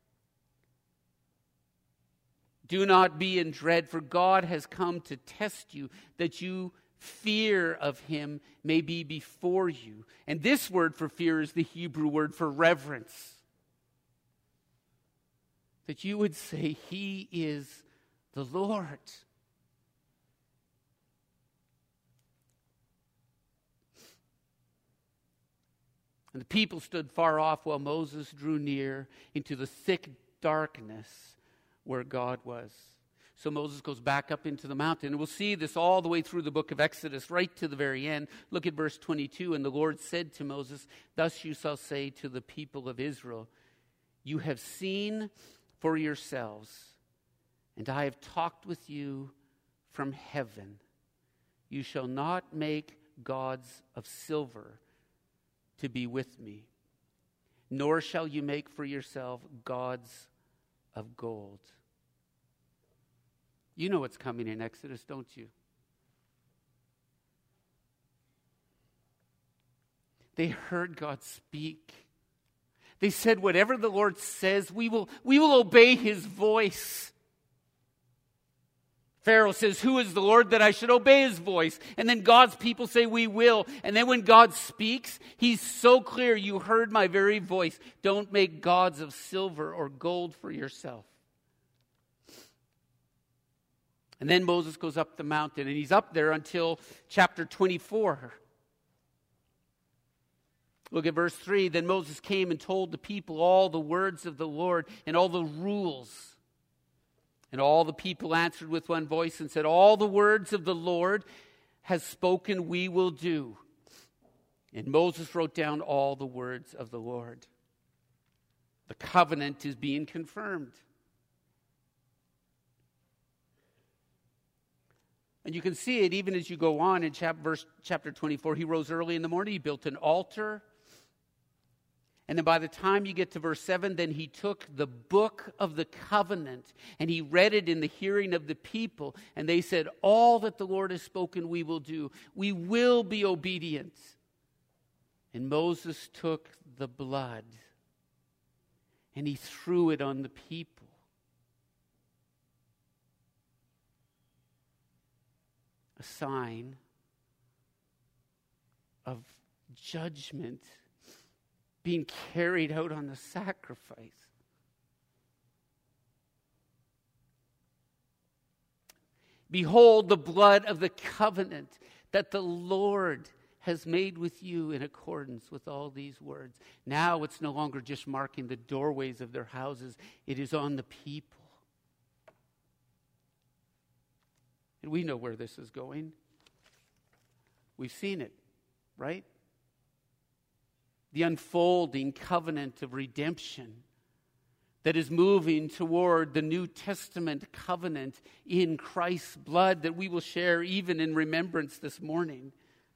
Do not be in dread, for God has come to test you, that you fear of him may be before you. And this word for fear is the Hebrew word for reverence. That you would say, he is the Lord. And the people stood far off while Moses drew near into the thick darkness where God was. So Moses goes back up into the mountain. And we'll see this all the way through the book of Exodus, right to the very end. Look at verse 22. And the Lord said to Moses, thus you shall say to the people of Israel, you have seen for yourselves, and I have talked with you from heaven. You shall not make gods of silver to be with me, nor shall you make for yourself gods of gold. You know what's coming in Exodus, don't you? They heard God speak. They said, whatever the Lord says, we will obey his voice. Pharaoh says, who is the Lord that I should obey his voice? And then God's people say, we will. And then when God speaks, he's so clear, you heard my very voice. Don't make gods of silver or gold for yourself. And then Moses goes up the mountain, and he's up there until chapter 24. Look at verse 3. Then Moses came and told the people all the words of the Lord and all the rules. And all the people answered with one voice and said, all the words of the Lord has spoken, we will do. And Moses wrote down all the words of the Lord. The covenant is being confirmed. And you can see it even as you go on in chapter 24. He rose early in the morning. He built an altar. And then by the time you get to verse 7, then he took the book of the covenant and he read it in the hearing of the people. And they said, all that the Lord has spoken we will do. We will be obedient. And Moses took the blood and he threw it on the people. A sign of judgment being carried out on the sacrifice. Behold the blood of the covenant that the Lord has made with you in accordance with all these words. Now it's no longer just marking the doorways of their houses. It is on the people. And we know where this is going. We've seen it, right? The unfolding covenant of redemption that is moving toward the New Testament covenant in Christ's blood that we will share even in remembrance this morning.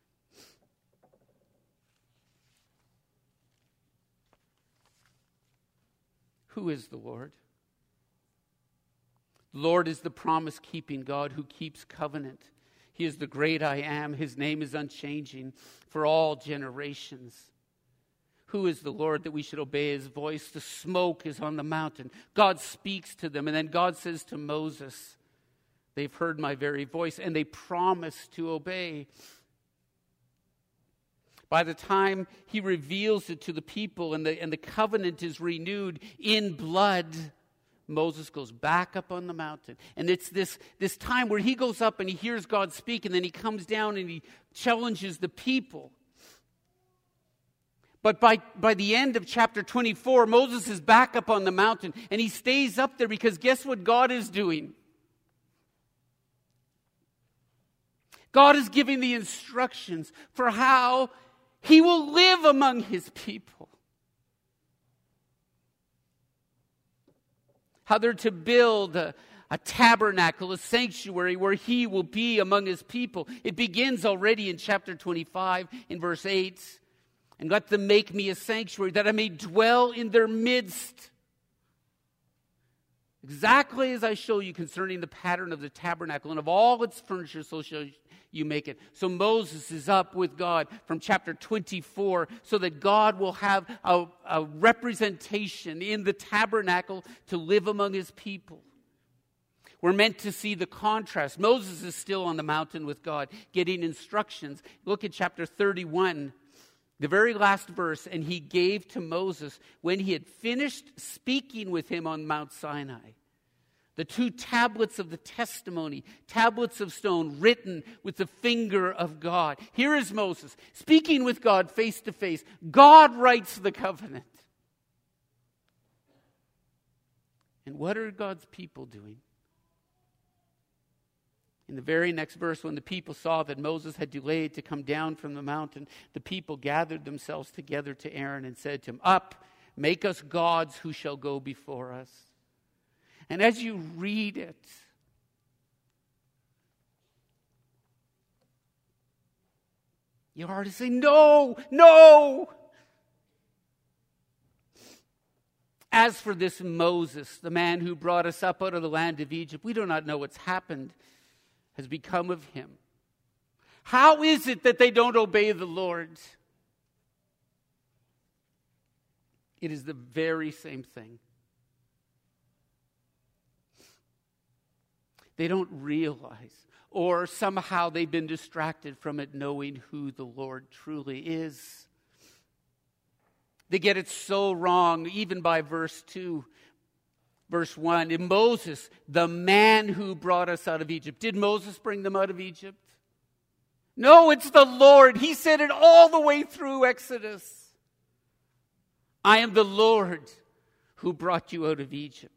Who is the Lord? The Lord is the promise-keeping God who keeps covenant. He is the great I am. His name is unchanging for all generations. Who is the Lord that we should obey his voice? The smoke is on the mountain. God speaks to them. And then God says to Moses, they've heard my very voice and they promise to obey. By the time he reveals it to the people and the covenant is renewed in blood, Moses goes back up on the mountain. And it's this time where he goes up and he hears God speak, and then he comes down and he challenges the people. But by the end of chapter 24, Moses is back up on the mountain, and he stays up there because guess what God is doing? God is giving the instructions for how he will live among his people. How they're to build a tabernacle, a sanctuary where he will be among his people. It begins already in chapter 25 in verse 8. And let them make me a sanctuary that I may dwell in their midst. Exactly as I show you concerning the pattern of the tabernacle and of all its furniture, so shall you make it. So Moses is up with God from chapter 24 so that God will have a representation in the tabernacle to live among his people. We're meant to see the contrast. Moses is still on the mountain with God getting instructions. Look at chapter 31. The very last verse, and he gave to Moses, when he had finished speaking with him on Mount Sinai, the 2 tablets of the testimony, tablets of stone written with the finger of God. Here is Moses speaking with God face to face. God writes the covenant. And what are God's people doing? In the very next verse, when the people saw that Moses had delayed to come down from the mountain, the people gathered themselves together to Aaron and said to him, up, make us gods who shall go before us. And as you read it, your heart is saying, no, no. As for this Moses, the man who brought us up out of the land of Egypt, we do not know what's happened, has become of him. How is it that they don't obey the Lord? It is the very same thing. They don't realize, or somehow they've been distracted from it, knowing who the Lord truly is. They get it so wrong, even by verse 2. Verse 1, in Moses, the man who brought us out of Egypt. Did Moses bring them out of Egypt? No, it's the Lord. He said it all the way through Exodus. I am the Lord who brought you out of Egypt.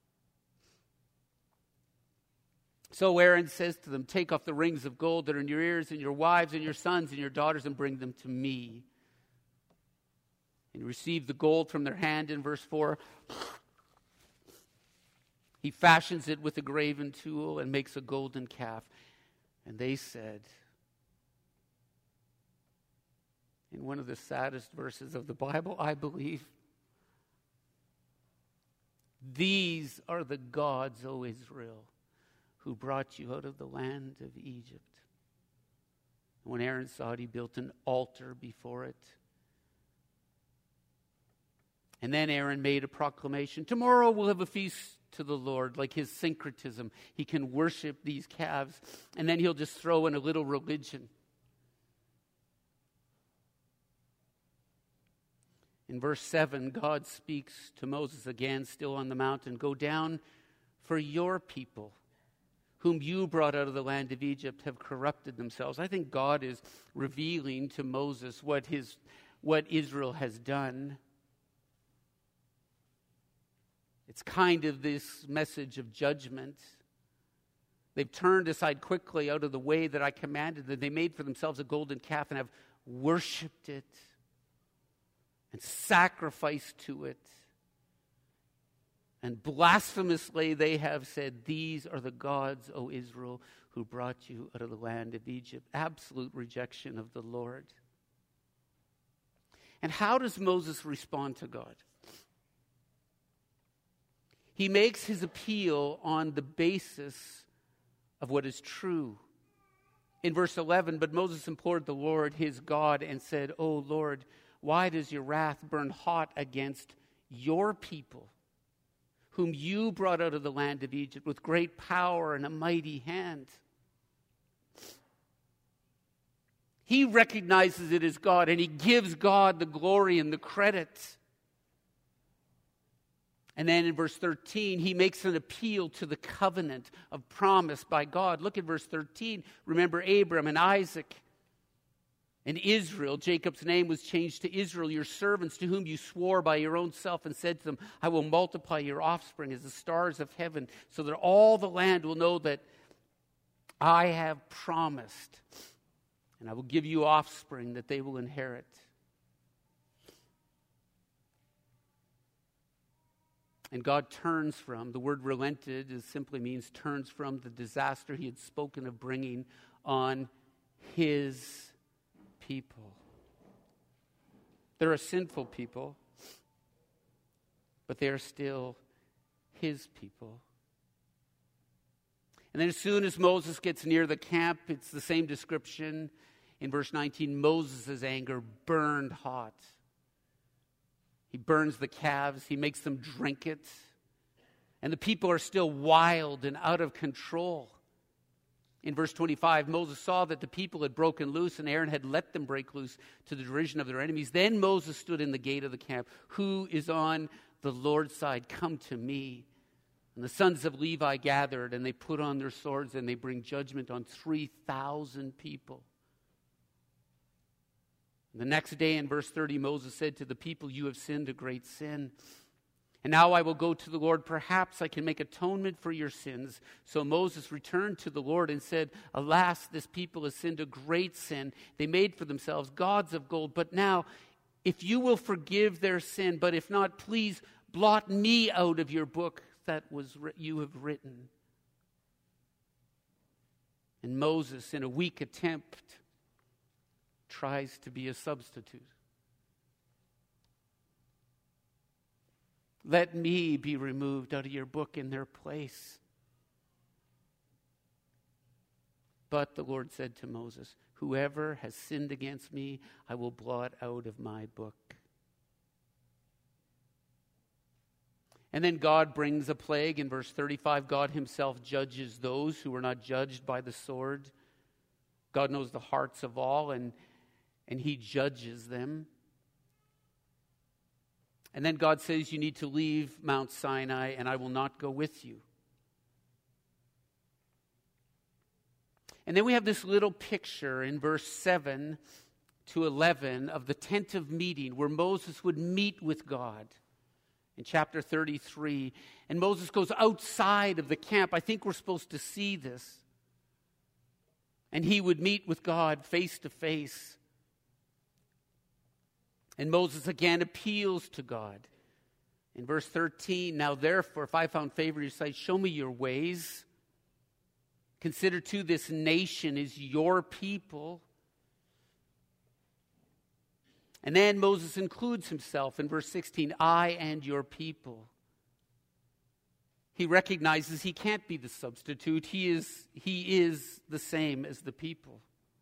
So Aaron says to them, take off the rings of gold that are in your ears, and your wives and your sons and your daughters, and bring them to me. And receive the gold from their hand. In verse 4, he fashions it with a graven tool and makes a golden calf. And they said, in one of the saddest verses of the Bible, I believe, these are the gods, O Israel, who brought you out of the land of Egypt. And when Aaron saw it, he built an altar before it. And then Aaron made a proclamation. Tomorrow we'll have a feast to the Lord, like his syncretism. He can worship these calves, and then he'll just throw in a little religion. In verse 7, God speaks to Moses again, still on the mountain. Go down, for your people, whom you brought out of the land of Egypt, have corrupted themselves. I think God is revealing to Moses what Israel has done. It's kind of this message of judgment. They've turned aside quickly out of the way that I commanded them. They made for themselves a golden calf and have worshipped it and sacrificed to it. And blasphemously they have said, these are the gods, O Israel, who brought you out of the land of Egypt. Absolute rejection of the Lord. And how does Moses respond to God? He makes his appeal on the basis of what is true. In verse 11, but Moses implored the Lord his God and said, O Lord, why does your wrath burn hot against your people, whom you brought out of the land of Egypt with great power and a mighty hand? He recognizes it as God, and he gives God the glory and the credit. And then in verse 13, he makes an appeal to the covenant of promise by God. Look at verse 13. Remember Abram and Isaac and Israel. Jacob's name was changed to Israel, your servants, to whom you swore by your own self and said to them, I will multiply your offspring as the stars of heaven, so that all the land will know that I have promised. And I will give you offspring that they will inherit. And God turns from, the word relented simply means turns from the disaster he had spoken of bringing on his people. They're a sinful people, but they are still his people. And then as soon as Moses gets near the camp, it's the same description. In verse 19, Moses' anger burned hot. He burns the calves. He makes them drink it. And the people are still wild and out of control. In verse 25, Moses saw that the people had broken loose, and Aaron had let them break loose to the derision of their enemies. Then Moses stood in the gate of the camp. Who is on the Lord's side? Come to me. And the sons of Levi gathered, and they put on their swords, and they bring judgment on 3,000 people. The next day in verse 30, Moses said to the people, you have sinned a great sin. And now I will go to the Lord. Perhaps I can make atonement for your sins. So Moses returned to the Lord and said, alas, this people has sinned a great sin. They made for themselves gods of gold. But now, if you will forgive their sin, but if not, please blot me out of your book that you have written. And Moses, in a weak attempt, tries to be a substitute. Let me be removed out of your book in their place. But the Lord said to Moses, whoever has sinned against me, I will blot out of my book. And then God brings a plague. In verse 35, God himself judges those who are not judged by the sword. God knows the hearts of all, and he judges them. And then God says, you need to leave Mount Sinai, and I will not go with you. And then we have this little picture in verse 7 to 11 of the tent of meeting, where Moses would meet with God in chapter 33. And Moses goes outside of the camp. I think we're supposed to see this. And he would meet with God face to face. And Moses again appeals to God. In verse 13, now therefore, if I found favor in your sight, show me your ways. Consider too this nation is your people. And then Moses includes himself in verse 16, I and your people. He recognizes he can't be the substitute. He is the same as the people.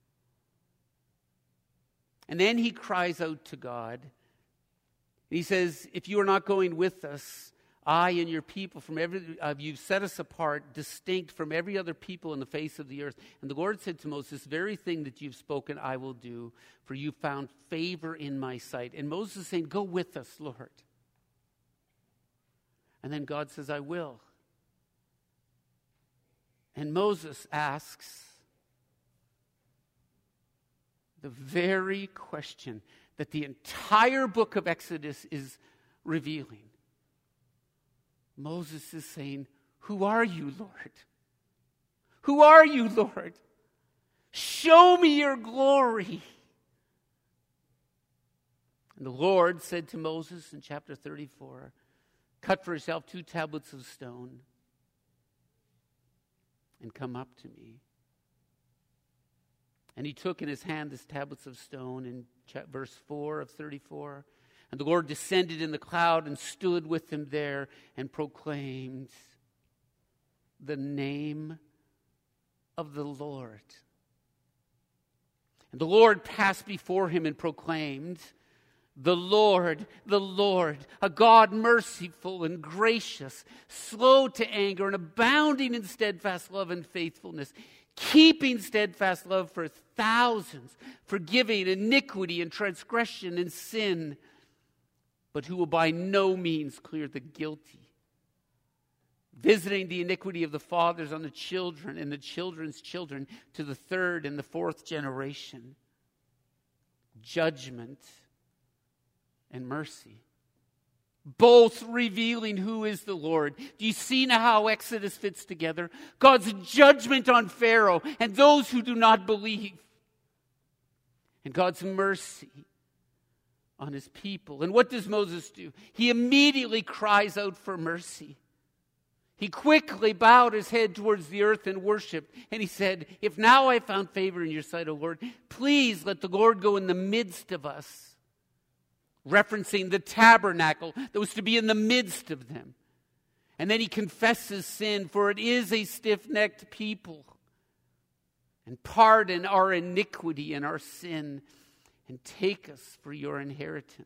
And then he cries out to God. He says, if you are not going with us, I and your people, you've set us apart, distinct from every other people on the face of the earth. And the Lord said to Moses, this very thing that you've spoken, I will do, for you found favor in my sight. And Moses is saying, go with us, Lord. And then God says, I will. And Moses asks the very question that the entire book of Exodus is revealing. Moses is saying, who are you, Lord? Who are you, Lord? Show me your glory. And the Lord said to Moses in chapter 34, cut for yourself 2 tablets of stone and come up to me. And he took in his hand these tablets of stone in verse 4 of 34. And the Lord descended in the cloud and stood with him there and proclaimed the name of the Lord. And the Lord passed before him and proclaimed, the Lord, a God merciful and gracious, slow to anger and abounding in steadfast love and faithfulness, keeping steadfast love for thousands, forgiving iniquity and transgression and sin, but who will by no means clear the guilty, visiting the iniquity of the fathers on the children and the children's children to the 3rd and the 4th generation. Judgment and mercy, both revealing who is the Lord. Do you see now how Exodus fits together? God's judgment on Pharaoh and those who do not believe, and God's mercy on his people. And what does Moses do? He immediately cries out for mercy. He quickly bowed his head towards the earth and worshiped. And he said, if now I found favor in your sight, O Lord, please let the Lord go in the midst of us. Referencing the tabernacle that was to be in the midst of them. And then he confesses sin, for it is a stiff-necked people. And pardon our iniquity and our sin, and take us for your inheritance.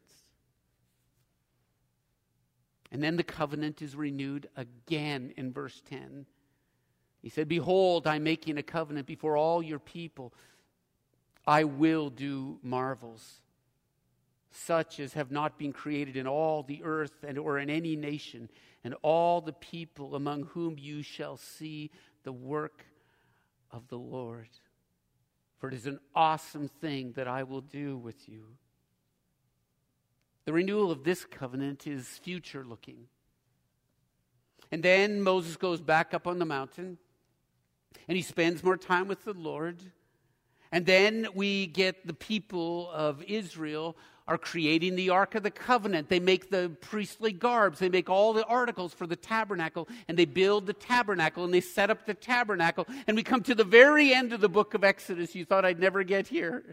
And then the covenant is renewed again in verse 10. He said, behold, I'm making a covenant before all your people. I will do marvels, such as have not been created in all the earth and or in any nation, and all the people among whom you shall see the work of the Lord. For it is an awesome thing that I will do with you. The renewal of this covenant is future looking. And then Moses goes back up on the mountain, and he spends more time with the Lord. And then we get the people of Israel are creating the Ark of the Covenant. They make the priestly garbs. They make all the articles for the tabernacle. And they build the tabernacle. And they set up the tabernacle. And we come to the very end of the book of Exodus. You thought I'd never get here.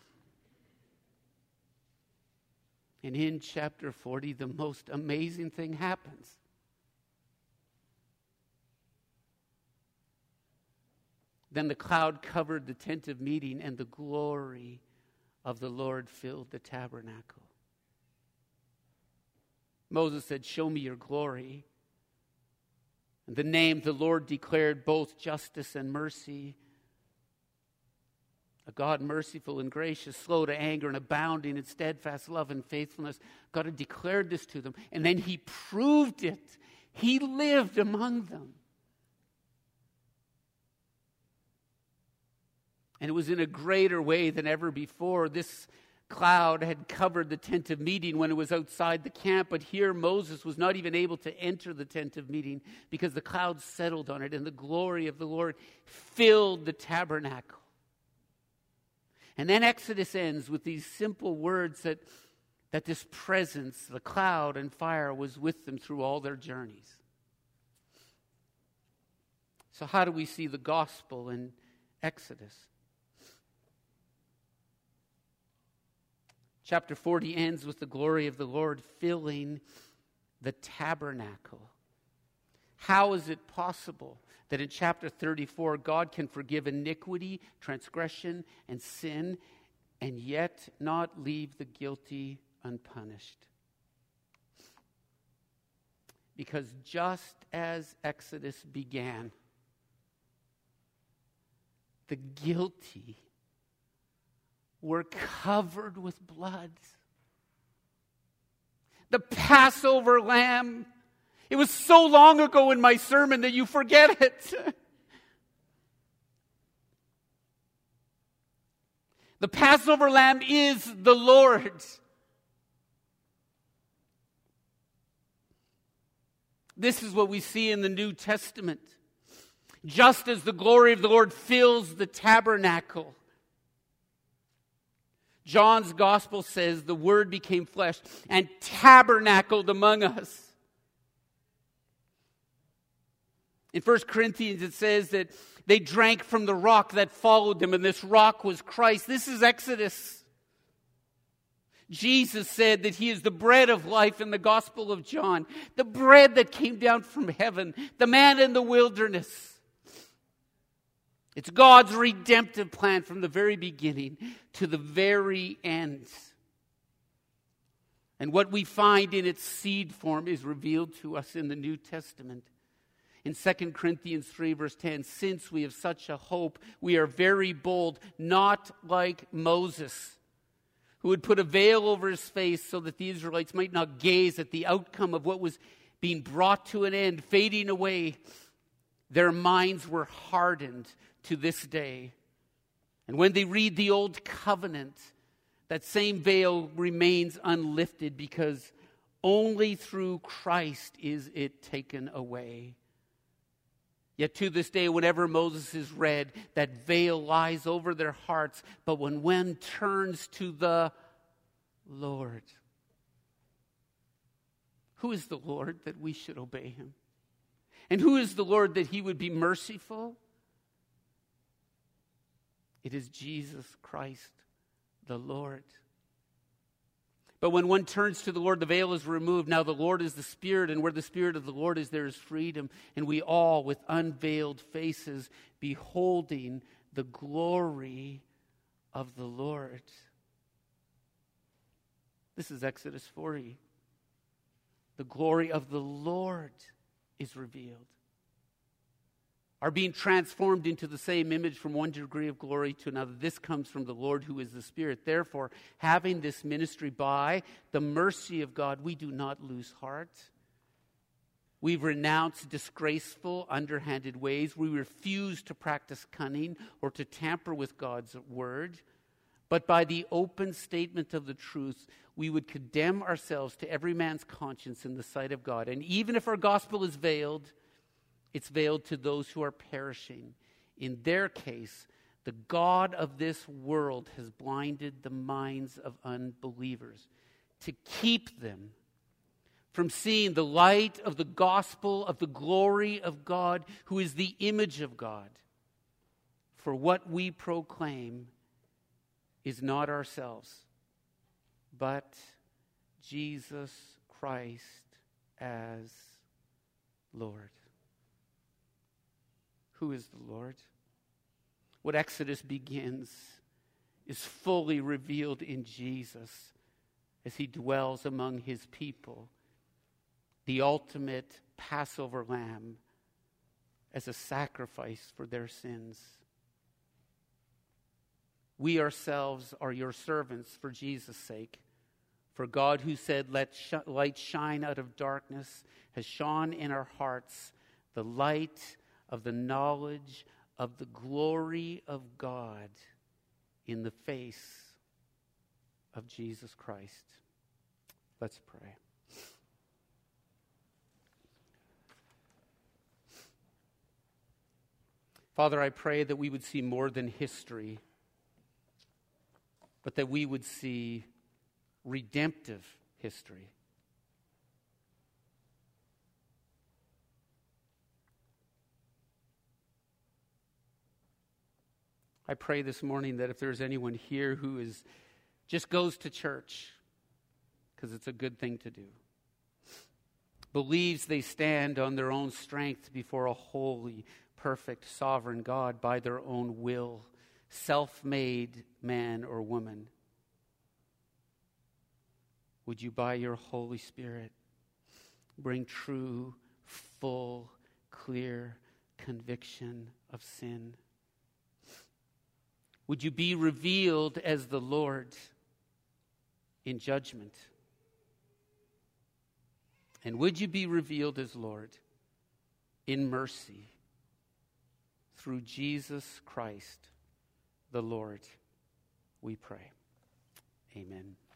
And in chapter 40, the most amazing thing happens. Then the cloud covered the tent of meeting, and the glory of the Lord filled the tabernacle. Moses said, "Show me your glory." And the name the Lord declared both justice and mercy. A God merciful and gracious, slow to anger and abounding in steadfast love and faithfulness. God had declared this to them, and then he proved it. He lived among them. And it was in a greater way than ever before. This cloud had covered the tent of meeting when it was outside the camp, but here Moses was not even able to enter the tent of meeting because the cloud settled on it and the glory of the Lord filled the tabernacle. And then Exodus ends with these simple words that this presence, the cloud and fire, was with them through all their journeys. So how do we see the gospel in Exodus? Chapter 40 ends with the glory of the Lord filling the tabernacle. How is it possible that in chapter 34 God can forgive iniquity, transgression, and sin, and yet not leave the guilty unpunished? Because just as Exodus began, the guilty were covered with blood. The Passover lamb. It was so long ago in my sermon that you forget it. The Passover lamb is the Lord. This is what we see in the New Testament. Just as the glory of the Lord fills the tabernacle, John's gospel says the Word became flesh and tabernacled among us. In 1 Corinthians it says that they drank from the rock that followed them, and this rock was Christ. This is Exodus. Jesus said that He is the bread of life in the Gospel of John, the bread that came down from heaven, the man in the wilderness. It's God's redemptive plan from the very beginning to the very end. And what we find in its seed form is revealed to us in the New Testament. In 2 Corinthians 3 verse 10, since we have such a hope, we are very bold, not like Moses, who would put a veil over his face so that the Israelites might not gaze at the outcome of what was being brought to an end, fading away. Their minds were hardened to this day. And when they read the Old Covenant, that same veil remains unlifted because only through Christ is it taken away. Yet to this day, whenever Moses is read, that veil lies over their hearts. But when one turns to the Lord, who is the Lord that we should obey Him? And who is the Lord that He would be merciful? It is Jesus Christ, the Lord. But when one turns to the Lord, the veil is removed. Now the Lord is the Spirit, and where the Spirit of the Lord is, there is freedom. And we all, with unveiled faces, beholding the glory of the Lord. This is Exodus 40. The glory of the Lord is revealed. Are being transformed into the same image from one degree of glory to another. This comes from the Lord who is the Spirit. Therefore, having this ministry by the mercy of God, we do not lose heart. We renounce disgraceful, underhanded ways. We refuse to practice cunning or to tamper with God's word. But by the open statement of the truth, we would condemn ourselves to every man's conscience in the sight of God. And even if our gospel is veiled, it's veiled to those who are perishing. In their case, the God of this world has blinded the minds of unbelievers to keep them from seeing the light of the gospel of the glory of God, who is the image of God. For what we proclaim is not ourselves, but Jesus Christ as Lord. Who is the Lord? What Exodus begins is fully revealed in Jesus as He dwells among His people the ultimate Passover lamb, as a sacrifice for their sins. We ourselves are your servants for Jesus' sake. For God, who said, "Let light shine out of darkness," has shone in our hearts the light of the knowledge of the glory of God in the face of Jesus Christ. Let's pray. Father, I pray that we would see more than history, but that we would see redemptive history. I pray this morning that if there's anyone here who just goes to church because it's a good thing to do, believes they stand on their own strength before a holy, perfect, sovereign God by their own will, self-made man or woman, would you, by your Holy Spirit, bring true, full, clear conviction of sin? Would you be revealed as the Lord in judgment? And would you be revealed as Lord in mercy through Jesus Christ, the Lord, we pray. Amen.